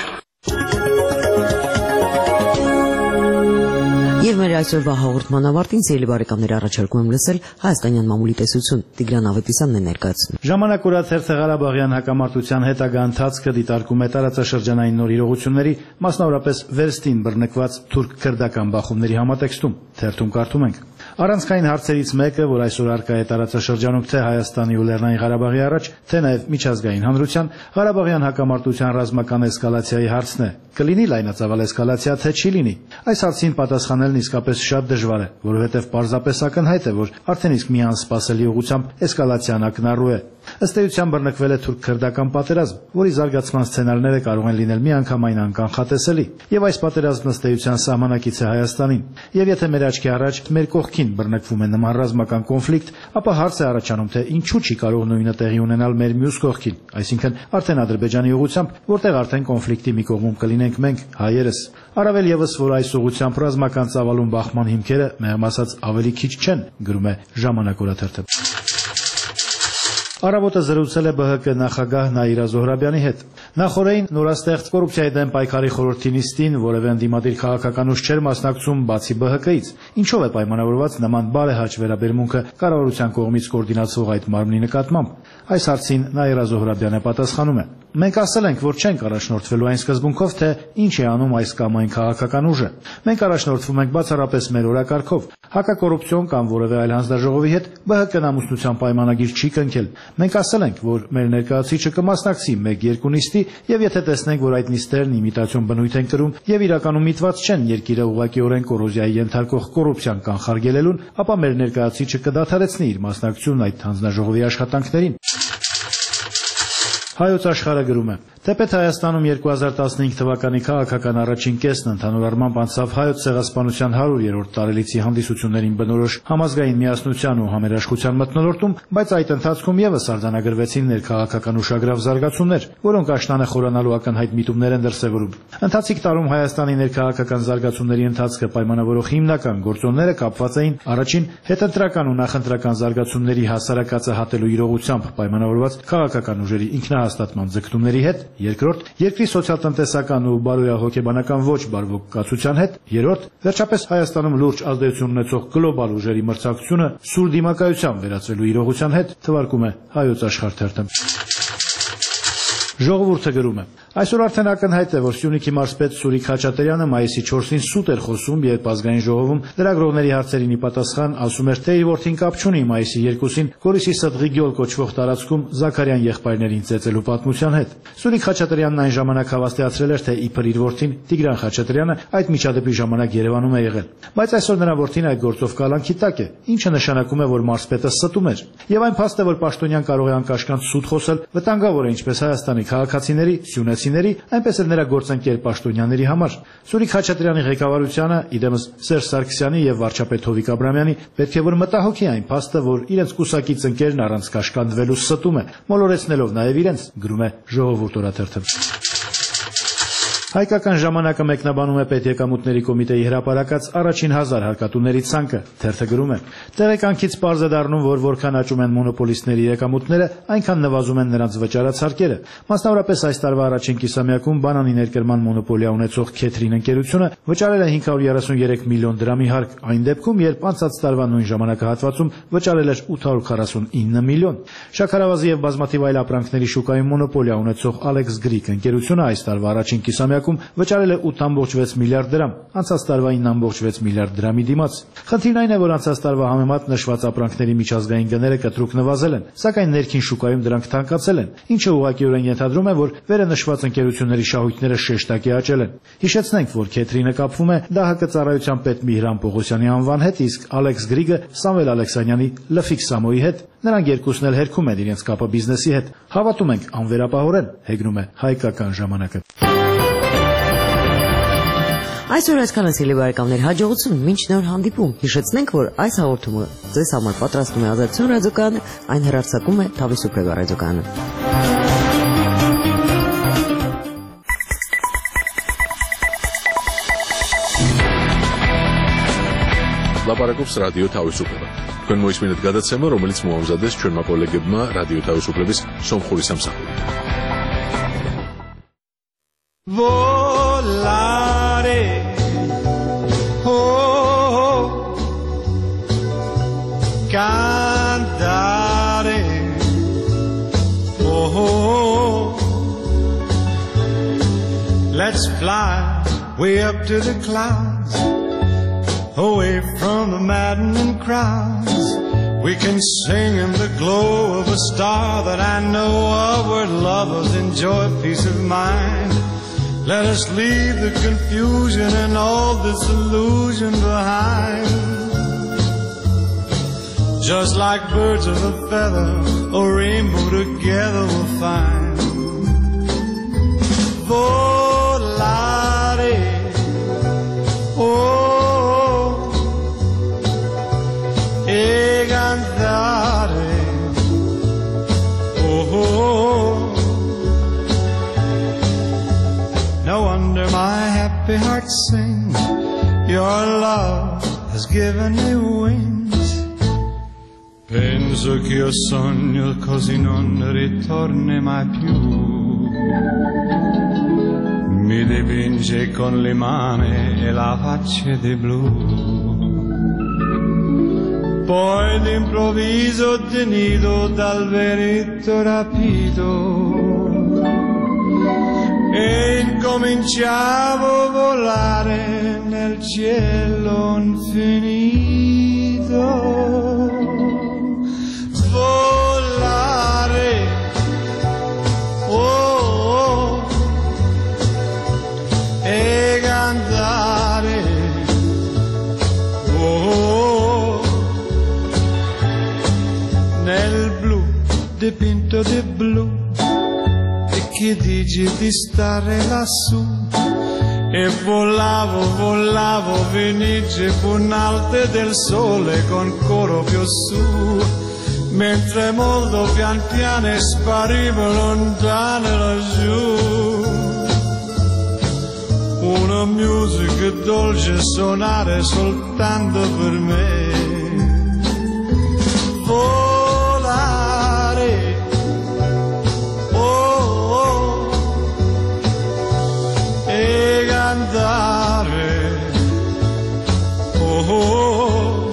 Եվ մեր այսօրվա հաղորդման ավարտին սիրելի բարեկամներ առաջարկում եմ լսել հայաստանյան մամուլի տեսություն։ Տիգրան Ավետիսյանն է ներկայացնում։ Ժամանակ օրացերծը Ղարաբաղյան հակամարտության հետագա ընթացքը դիտարկում է տարածաշրջանային նոր իրողությունների, մասնավորապես վերստին բռնկված թուրք-քրդական բախումների համատեքստում։ Թերթում կարդում ենք. Առանցքային հարցերից մեկը, որ այսօր առկա է տարածաշրջանում թե Հայաստանի ու Լեռնային Ղարաբաղի առաջ, թե նաև միջազգային հանրության, Ղարաբաղյան հակամարտության ռազմական էսկալացիայի հարցն է։ Կլինի լայնածավալ էսկալացիա, թե չի լինի։ Այս հարցին պատասխանելն իսկապես շատ դժվար է, որովհետև պարզապես ակնհայտ է, որ արդեն իսկ մի անսպասելի ուղղությամբ էսկալացիան ակնառու է։ Ըստ էության բռնկվել է թուրք-քրդական պատերազմ, որի զարգացման սցենարները կարող են լինել միանգամայն անկանխատեսելի, եւ այս պատերազմն ըստ էության սահմանակից է Հայաստանին։ Եվ եթե մեր աչքի առաջ մեր կողքին բռնկվում է նման ռազմական կոնֆլիկտ, ապա հարց է առաջանում, թե ինչու չի կարող նույնը տեղի ունենալ մեր մյուս կողքին, այսինքն արդեն Ադրբեջանի ուղղությամբ, որտեղ արդեն կոնֆլիկտի մի կողմում կլինենք մենք, հայերս։ Առավել եւս, որ այս ուղղությամբ ռազմական ծավալուն բախման հիմքերը, մեղմ ասած, ավելի քիչ չեն, գրում է Ժամանակ օրաթերթը։ Առավոտը զրուցել է Բ Հ Կ նախագահ Նաիրա Զոհրաբյանի հետ։ Նախորդին նորաստեղծ կոռուպցիայի դեմ պայքարի խորհրդի նիստին որևէ ընդդիմադիր քաղաքական ուժ չէր մասնակցում բացի Բ Հ Կ-ից։ Ինչով է պայմանավորված նման բարեհաճ վերաբերմունքը կառավարության կողմից կոորդինացվող այդ մարմնի նկատմամբ։ Այս հարցին Նաիրա Զոհրաբյանը պատասխանում է. Մենք ասել ենք, որ չենք առաջնորդվելու այն սկզբունքով, թե ինչ է անում այս կամ այն քաղաքական ուժը։ Մենք առաջնորդվում ենք բացառապես մեր օրակարգով։ Հակակոռուպցիոն կամ որևէ այլ հանձնաժողովի հետ Բ Հ Կ-ն ամուսնության պայմանագիր չի կնքել։ Մենք ասել ենք, որ մեր ներկայացուցիչը կմասնակցի մեկ-երկու նիստի, եւ եթե տեսնենք, որ այդ նիստերն իմիտացիոն բնույթ են կրում եւ իրականում միտված չեն երկիրը ուղղակիորեն կոռոզիայի ենթարկող կոռուպցիան կանխարգելելուն, ապա մեր ներկայացուցիչը կդադարեցնի իր մասնակցությունն այդ հանձնաժողովի աշխատանքներին։ Հայոց աշխարհը գրում է. Թեպետ Հայաստանում երկու հազար տասնհինգ թվականի քաղաքական առաջին կեսն ընդհանուր առմամբ անցավ հայոց ցեղասպանության հարյուրերորդ տարելիցի հանդիսություններին բնորոշ համազգային միասնության ու համերաշխության մթնոլորտում, բայց այդ ընթացքում եւս արձանագրվեցին ներքաղաքական ուշագրավ զարգացումներ, որոնք աշնանը խորանալու ակնհայտ միտումներ են դրսևորում։ Ընթացիկ տարում Հայաստանի ներքաղաքական զարգացումների ընթացքը պայմանավորող հիմնական գործոնները կապված էին առաջին հետընտրական ու նախընտրական զարգացումների հասարակածը հատելու իրողությամբ պայմանավորված քաղաքական ուժերի ինքնահաստատման ձգտումների հետ, երկրորդ երկրի սոցիալ-տնտեսական ու բարոյահոգեբանական ոչ բարվոկացության հետ, երրորդ վերջապես Հայաստանում լուրջ ազդեցություն ունեցող գլոբալ ուժերի մրցակցությունը սուր դիմակայության վերածվելու իրողության հետ, թվարկում է Հայոց աշխարհ թերթը։ Ժողովուրդը գրում է. Այսօր արդեն ակնհայտ է, որ Սյունիքի մարզպետ Սուրիկ Խաչատրյանը մայիսի չորսին սուտ էր խոսում, երբ ազգային ժողովում լրագրողների հարցերին ի պատասխան ասում էր, թե իր որդին կապ չունի մայիսի երկուսին Գորիսի Սդղիգյոլ կոչվող տարածքում Զաքարյան եղբայրներին ծեծելու պատմության հետ։ Սուրիկ Խաչատրյանն այն ժամանակ հավաստիացրել էր, թե իբր իր որդին Տիգրան Խաչատրյանը այդ միջադեպի ժամանակ Երևանում է եղել։ Բայց այսօր նրա որդին այդ գործով կալանքի տակ է, ինչը նշանակում է, որ մարզպետը ստում էր։ Եվ այն փաստ է, որ Պաշտոնյան կարող է անկաշկանդ սուտ խոսել, վտանգավոր է ինչպես Հայաստանի քաղաքացիների, սյունեցիների, այնպես էլ նրա գործընկեր պաշտոնյաների համար։ Սուրիկ Խաչատրյանի ղեկավարությանը, իդեմս Սերժ Սարգսյանի եւ վարչապետ Հովիկ Աբրահամյանի պետք է որ մտահոգի այն փաստը, որ իրենց կուսակից ընկերն առանց կաշկանդվելու ստում է, մոլորեցնելով նաեւ իրենց, գրում է Ժողովուրդ օրաթերթը։ Հայկական ժամանակը մեկնաբանում է Պետեկամուտների կոմիտեի հրապարակած առաջին հազար հարկատուների ցանկը, թերթը գրում է. Տեղեկանքից պարզ է դառնում, որ որքան աճում են մոնոպոլիստների եկամուտները, այնքան նվազում են նրանց վճարած հարկերը։ Մասնավորապես այս տարվա առաջին կիսամյակում բանանի ներկրման մոնոպոլիա ունեցող Քեթրին ընկերությունը վճարել է հինգ հարյուր երեսուներեք միլիոն դրամի հարկ, այն դեպքում, երբ անցած տարվա նույն ժամանակահատվածում վճարել էր ութ հարյուր քառասունինը միլիոն։ Շաքարավազի եւ բազմաթիվ այլ ապրանքների շուկայում մոնոպոլիա ունեցող Alex Greek ընկերությունը այս տարվա առաջին կիսամյակում վճարել է ութ կόμma վեց միլիարդ դրամ, անցած տարվա ինը կόμma վեց միլիարդ դրամի դիմաց։ Խնդիրն այն է, որ անցած տարվա համեմատ նշված ապրանքների միջազգային գները կտրուկ նվազել են, սակայն ներքին շուկայում դրանք թանկացել են, ինչը ուղղակիորեն ենթադրում է, որ վերը նշված ընկերությունների շահույթները շեշտակի աճել են։ Հիշեցնենք, որ Քեթրինը կապվում է ԴՀԿ ծառայության պետ Միհրան Պողոսյանի անվան հետ, իսկ Alex Greek-ը Սամվել Ալեքսանյանի Լֆիկ Սամոյի հետ, նրանք երկուսն էլ հերքում են իրենց կապը բիզնեսի հետ։ Հավատում ենք անվերապահորեն, հեգնում է Հայկական ժամանակը։ Այսօր այսքանը սիրելի բարեկամներ, հաջողություն, մինչ նոր հանդիպում։ Հիշեցնենք, որ այս հաղորդումը ձեզ համար պատրաստում է Ազատություն ռադիոկայանը, այն հեռարձակում է Թավի Սուպերգա ռադիոկայանը։ Լապարակով ռադիո Թավի Սուպերգա։ Քան մոյսմինդ գադացեմը, რომელიც մոամզադես չորմա կոլեգբմա ռադիո Թավի Սուպերգის Սոմխուրի Սամսախուրի։ Volare, oh, cantare, oh, let's fly way up to the clouds, away from the maddening crowds. We can sing in the glow of a star that I know of, where lovers enjoy peace of mind. Let us leave the confusion and all disillusion behind. Just like birds of a feather, a rainbow together we'll find. Volare, oh, e cantare, oh. No wonder my happy heart sings. Your love has given me wings. Penso che io sogno così non ritorni mai più. Mi dipinge con le mani e la faccia di blu. Poi d'improvviso tenido dal veretto rapito. E incominciavo a volare nel cielo infinito. Volare, oh, oh, e cantare, oh, oh, nel blu dipinto di blu. Che dici di stare lassù? E volavo, volavo, Venice punalte del sole con coro più su, mentre molto pian piano sparivo lontano laggiù. Una musica dolce suonare soltanto per me. Volare, e cantare, oh, oh.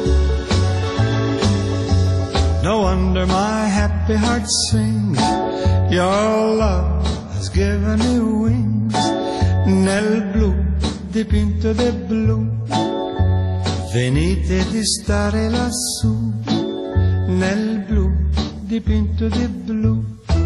No wonder my happy heart sings. Your love has given me wings. Nel blu dipinto di blu, venite di stare lassù. Nel blu dipinto di blu.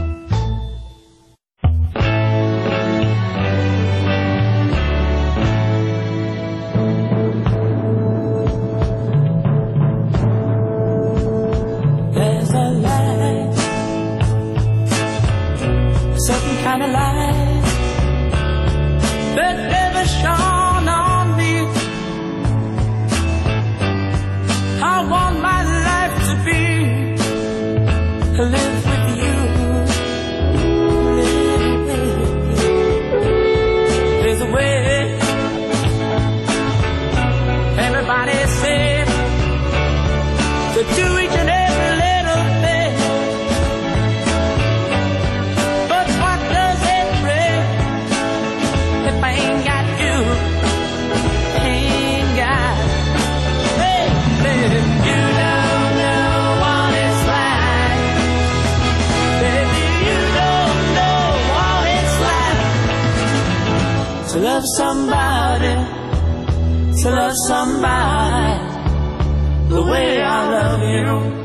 Kind of light that never shone on me. I want my life to be to live with you, live with you. to love somebody, to love somebody the way I love you.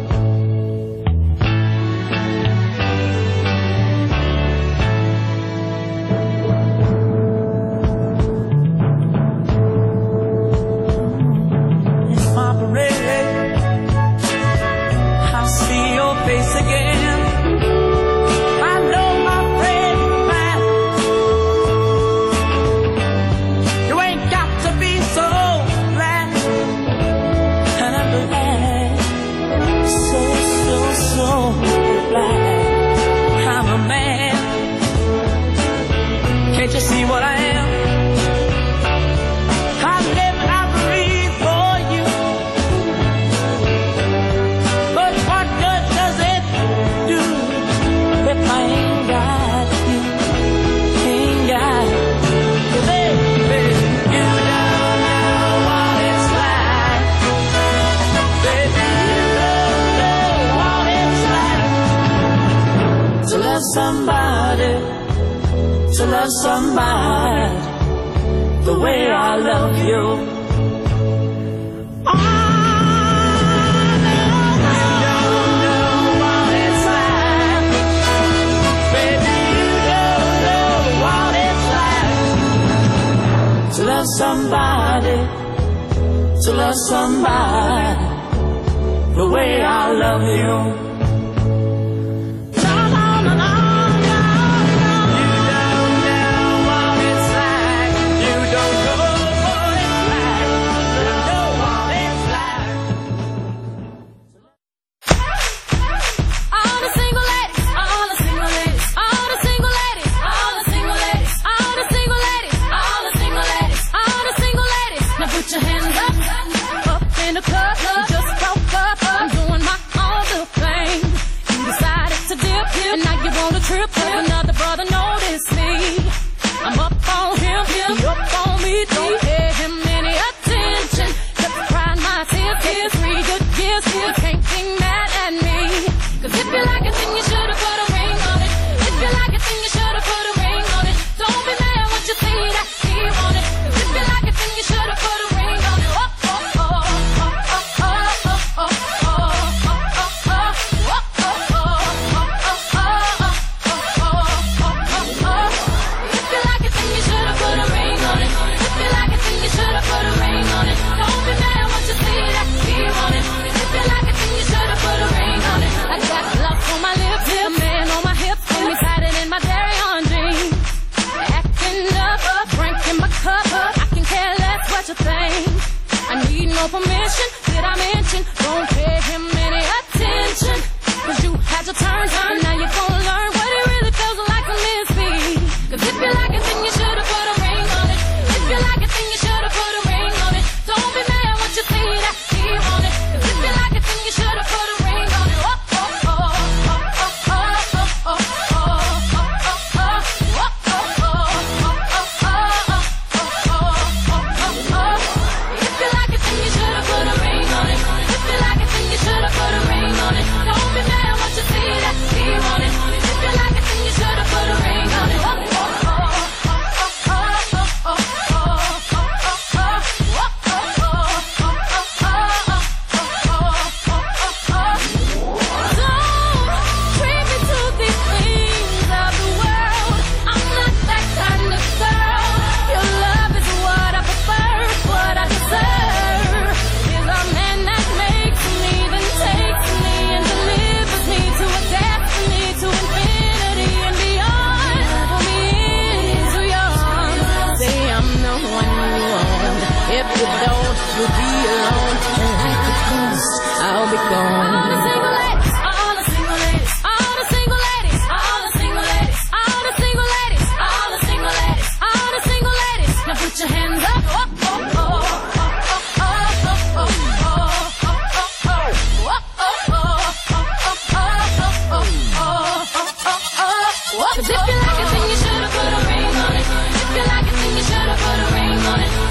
I see your face again. I know my friend man, you ain't got to be so glad. And I'm glad, so, so, so glad I'm a man. Can't you see what I am? Somebody, to love somebody the way I love you. Oh, no, you don't know what it's like. Baby, you don't know what it's like to love somebody, to love somebody the way I love you.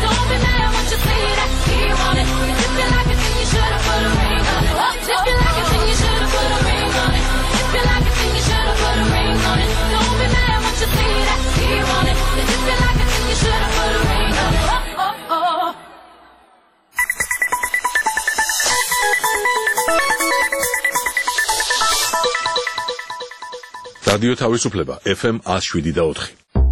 If you like it, then you should have put a ring on it. If you like it, რადიო თავისუფლება ეფ ემ one oh seven და four.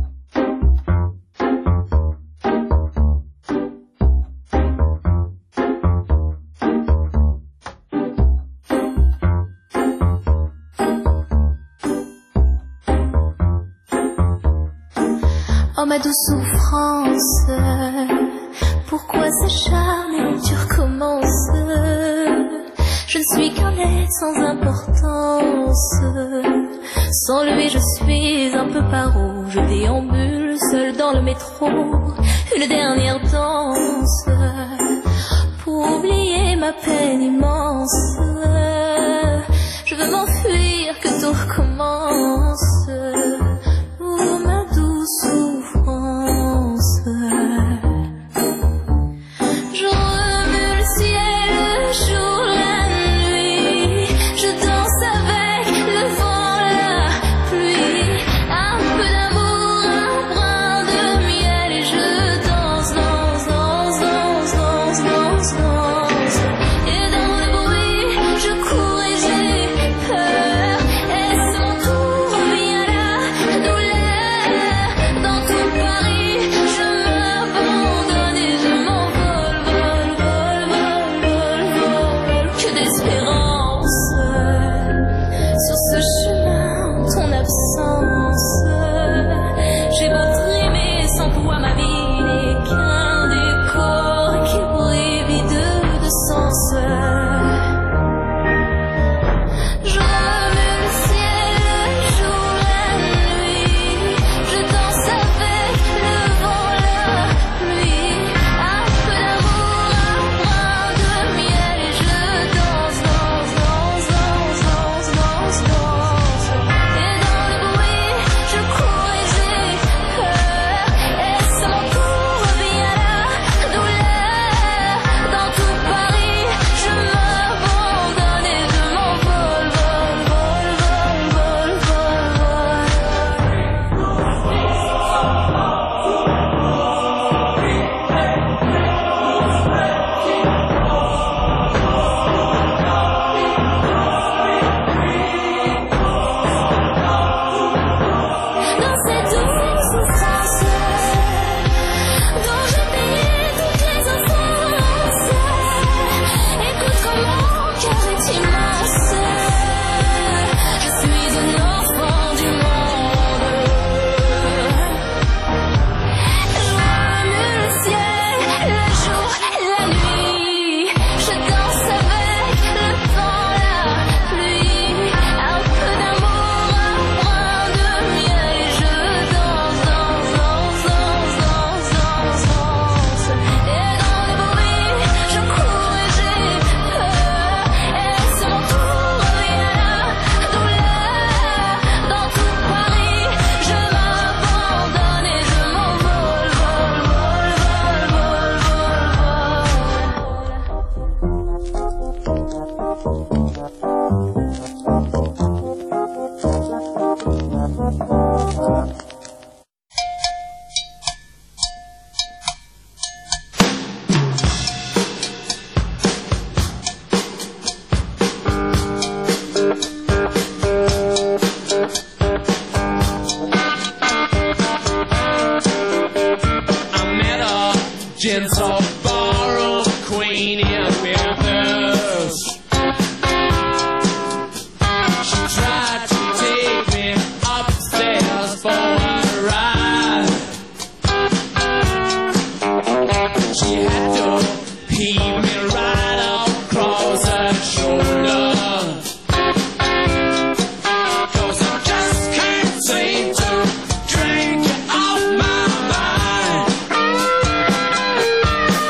Oh ma douce souffrance, pourquoi s'acharner, tu recommences. Je ne suis qu'un être sans importance. Sans lui je suis un peu paro. Je déambule seul dans le métro. Une dernière danse pour oublier ma peine immense. Je veux m'enfuir, que tout recommence. Oh ma douce souffrance. Je remue le ciel, le jour, la nuit. Je danse avec le vent, la pluie. Un peu d'amour, un brin de miel. Et je danse, danse, danse, danse, danse, danse, danse. Et dans le bruit, je cours et j'ai peur. Est-ce mon tour ou bien la douleur? Dans tout Paris, je m'abandonne et je m'envole, vol, vol, vol, vol, vol. Que d'espérance sur ce chemin, ton absence. J'ai beau trimer sans toi ma vie n'est qu'un décor qui brille vide de sens. Je remue le ciel, le jour, la nuit. Je danse avec le vent, la pluie. Un peu d'amour, un brin de miel. Et je danse, danse, danse, danse, danse, danse, danse. Et dans le bruit, je cours et j'ai peur. Est-ce mon tour ou bien la douleur? Dans tout Paris, je m'abandonne et je m'envole, vol, vol, vol, vol, dans cette douce souffrance dont j'ai payé toutes les offenses. Écoute comment mon cœur est immense. Je suis un enfant du monde. Je remue le ciel, le jour, la nuit. Je danse avec le vent, la pluie. Un peu d'amour, un brin de miel. Et je danse, danse, danse, danse, danse, danse, danse. Et dans le bruit, je cours et j'ai peur. Est-ce mon tour ou bien la douleur? Dans tout Paris, je m'abandonne et je m'envole, vol, vol, vol, I met a gentle ballroom queen in Memphis. She tried to take me upstairs for a ride. She had to heave me right across her shoulder. 'Cause I just can't seem to drink you off my mind.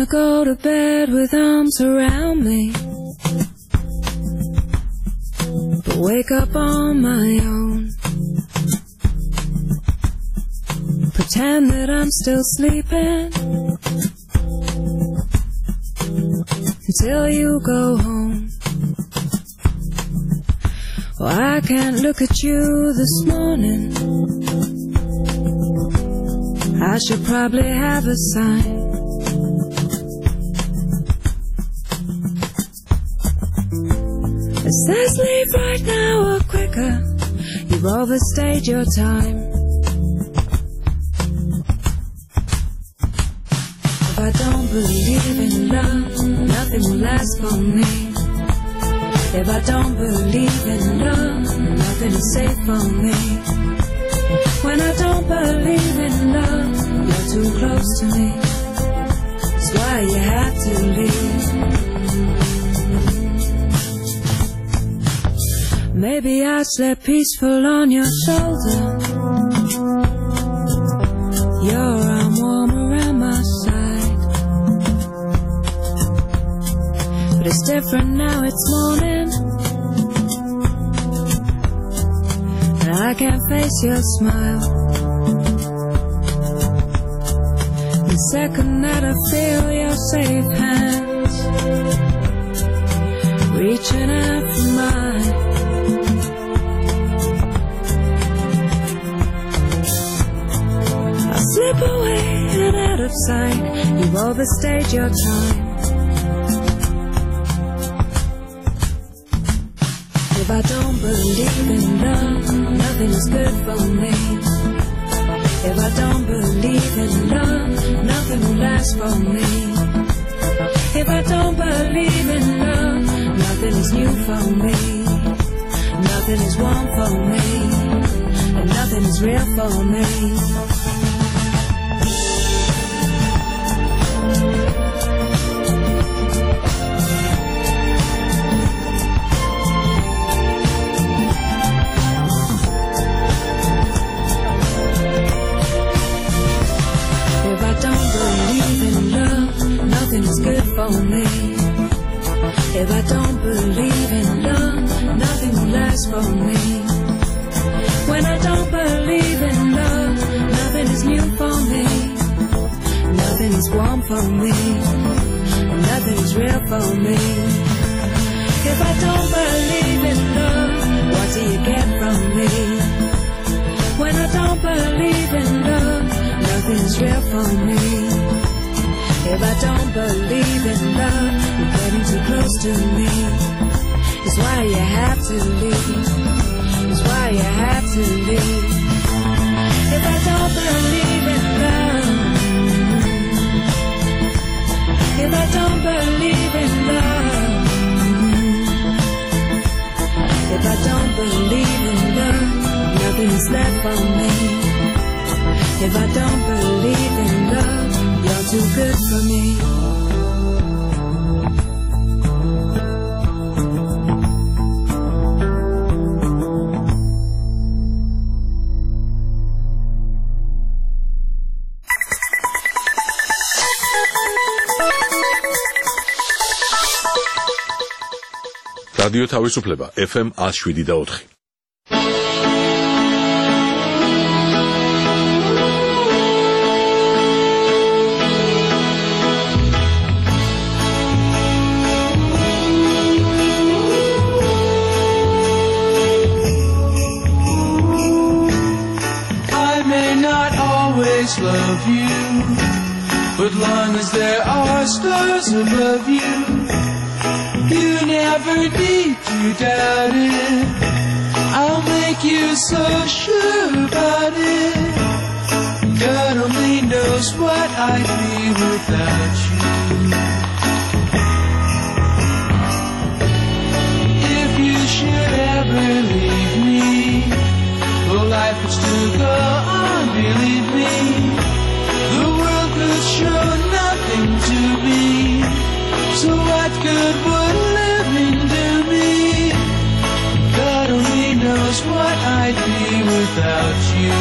wanna go to bed with arms around me, but wake up on my own. Pretend that I'm still sleeping until you go home. Oh, I can't look at you this morning. I should probably have a sign. It says leave right now or quicker. You've overstayed your time. If I don't believe in love, nothing will last for me. If I don't believe in love, nothing is safe for me. When I don't believe in love, you're too close to me. That's why you have to leave. Maybe I slept peaceful on your shoulder, your arm warm around my side. But it's different now, it's morning, and I can't face your smile. The second that I feel your safe hands reaching out for mine, slip away and out of sight. You've overstayed your time. If I don't believe in love, nothing is good for me. If I don't believe in love, nothing will last for me. If I don't believe in love, nothing is new for me. Nothing is warm for me, and nothing is real for me. Nothing is good for me. If I don't believe in love, nothing will last for me. When I don't believe in love, nothing is new for me. Nothing is warm for me, and nothing is real for me. If I don't believe in love, what do you get from me? When I don't believe in love, nothing is real for me. If I don't believe in love, you're getting too close to me. It's why you have to leave. It's why you have to leave. If I don't believe in love, if I don't believe in love, if I don't believe in love, nothing is left for me. If I don't believe in love, you're too good for me. რადიო თავისუფლება F M one oh seven და four. Love you, but long as there are stars above you, you never need to doubt it. I'll make you so sure about it. God only knows what I'd be without you. If you should ever leave me, well, life would still go on, believe me. The world could show nothing to me, so what good would living do me? God only knows what I'd be without you.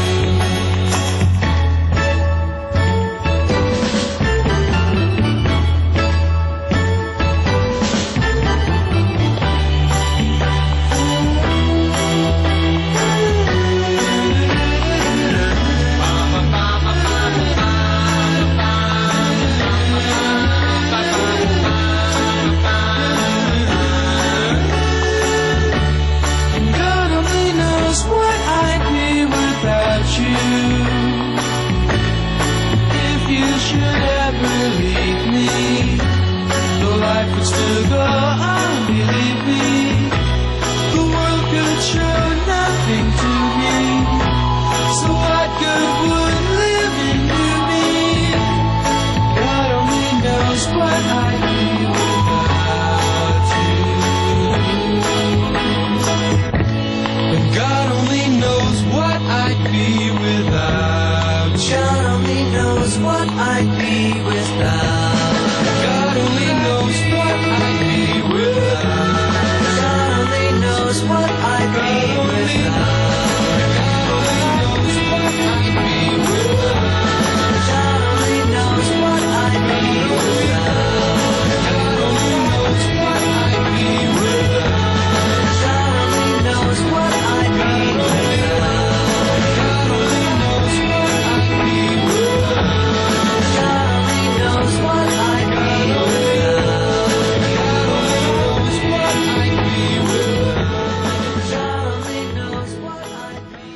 I'd be without. God only knows what I'd be without. God only knows what I'd be without. God only knows what I'd be without. God only knows what I'd be without. God only knows what I'd be without. God only knows what I'd be without. God only knows what I'd be without. God only knows what I'd be without. God only knows what I'd be without. God only knows what I'd be.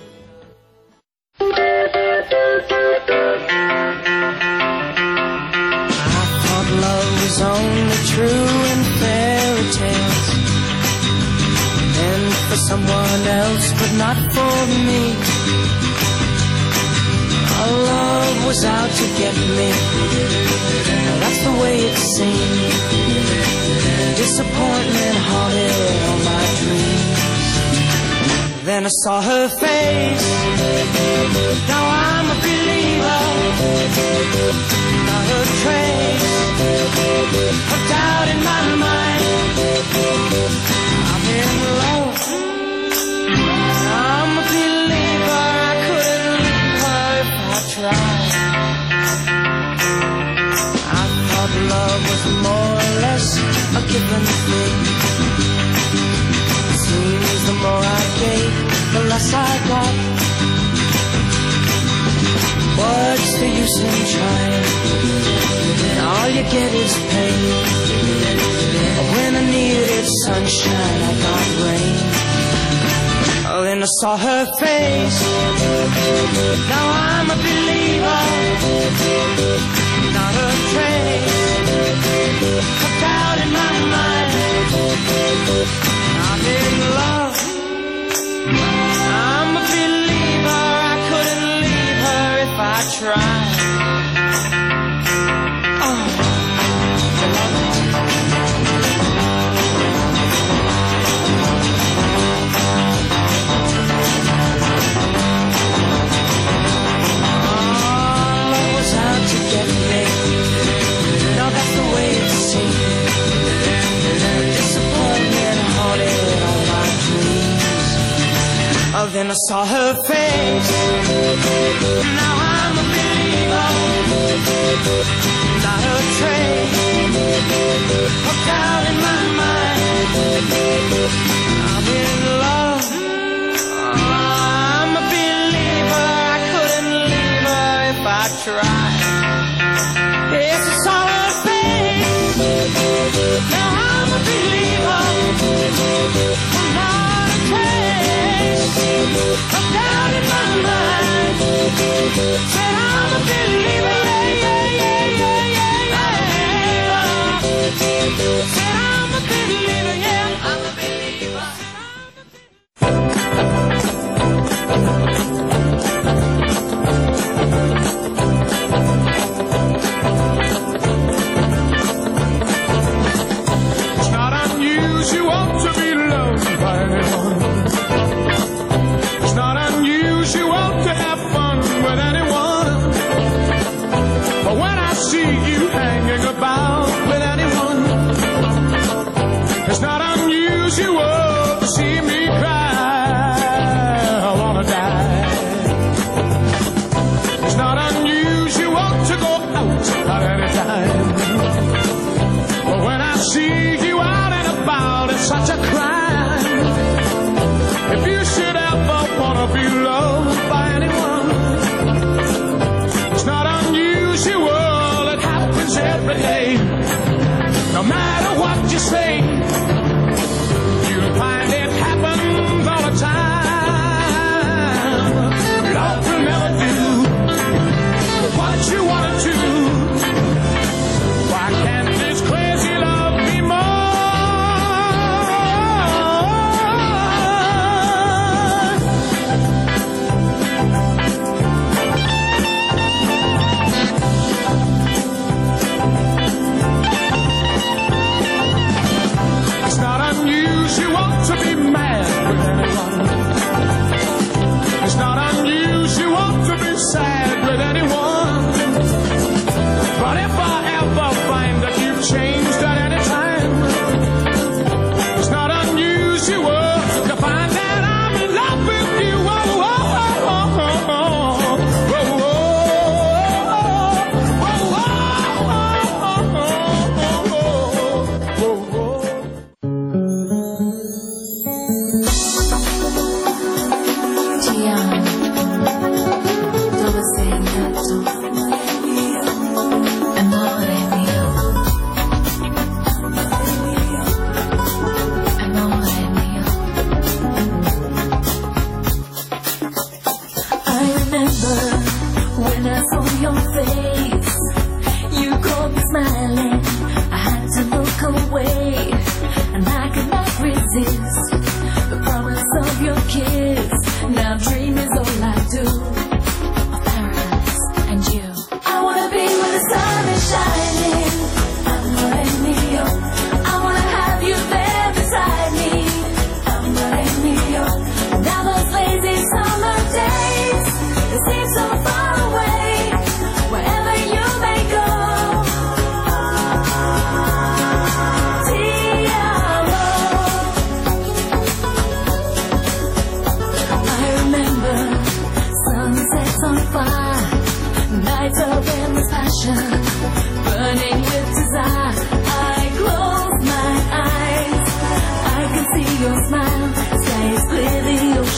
I thought love was only true in fairy tales, meant for someone else, but not for me. Our love was out to get me. That's the way it seemed. Disappointment haunted all my dreams. Then I saw her face. Now I'm a believer. Not a trace of doubt in my mind. I'm in love. I'm a believer. I couldn't leave her if I tried. I thought love was more or less a given thing. Seems the more I gave, the less I got. What's the use in trying? All you get is pain. When I needed sunshine, I got rain. Oh, then I saw her face. Now I'm a believer. Not a trace of doubt in my mind. I'm in love. I'm a believer. I couldn't leave her if I tried. Oh, then I saw her face. Now I'm a believer. Not a trace of doubt in my mind. I'm in love. I'm a believer. I couldn't leave her if I tried. Yes, I saw her face. Now I'm a believer. Not a trace of doubt in my mind. Said I'm a believer, yeah, yeah, yeah, yeah, yeah, yeah. Said I'm a believer, yeah, I'm a believer. It's not unusual to be loved by anyone. It's not unusual to have fun with anyone.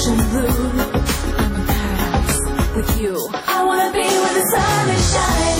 ocean blue. I'm in paradise with you. I wanna be where the sun is shining.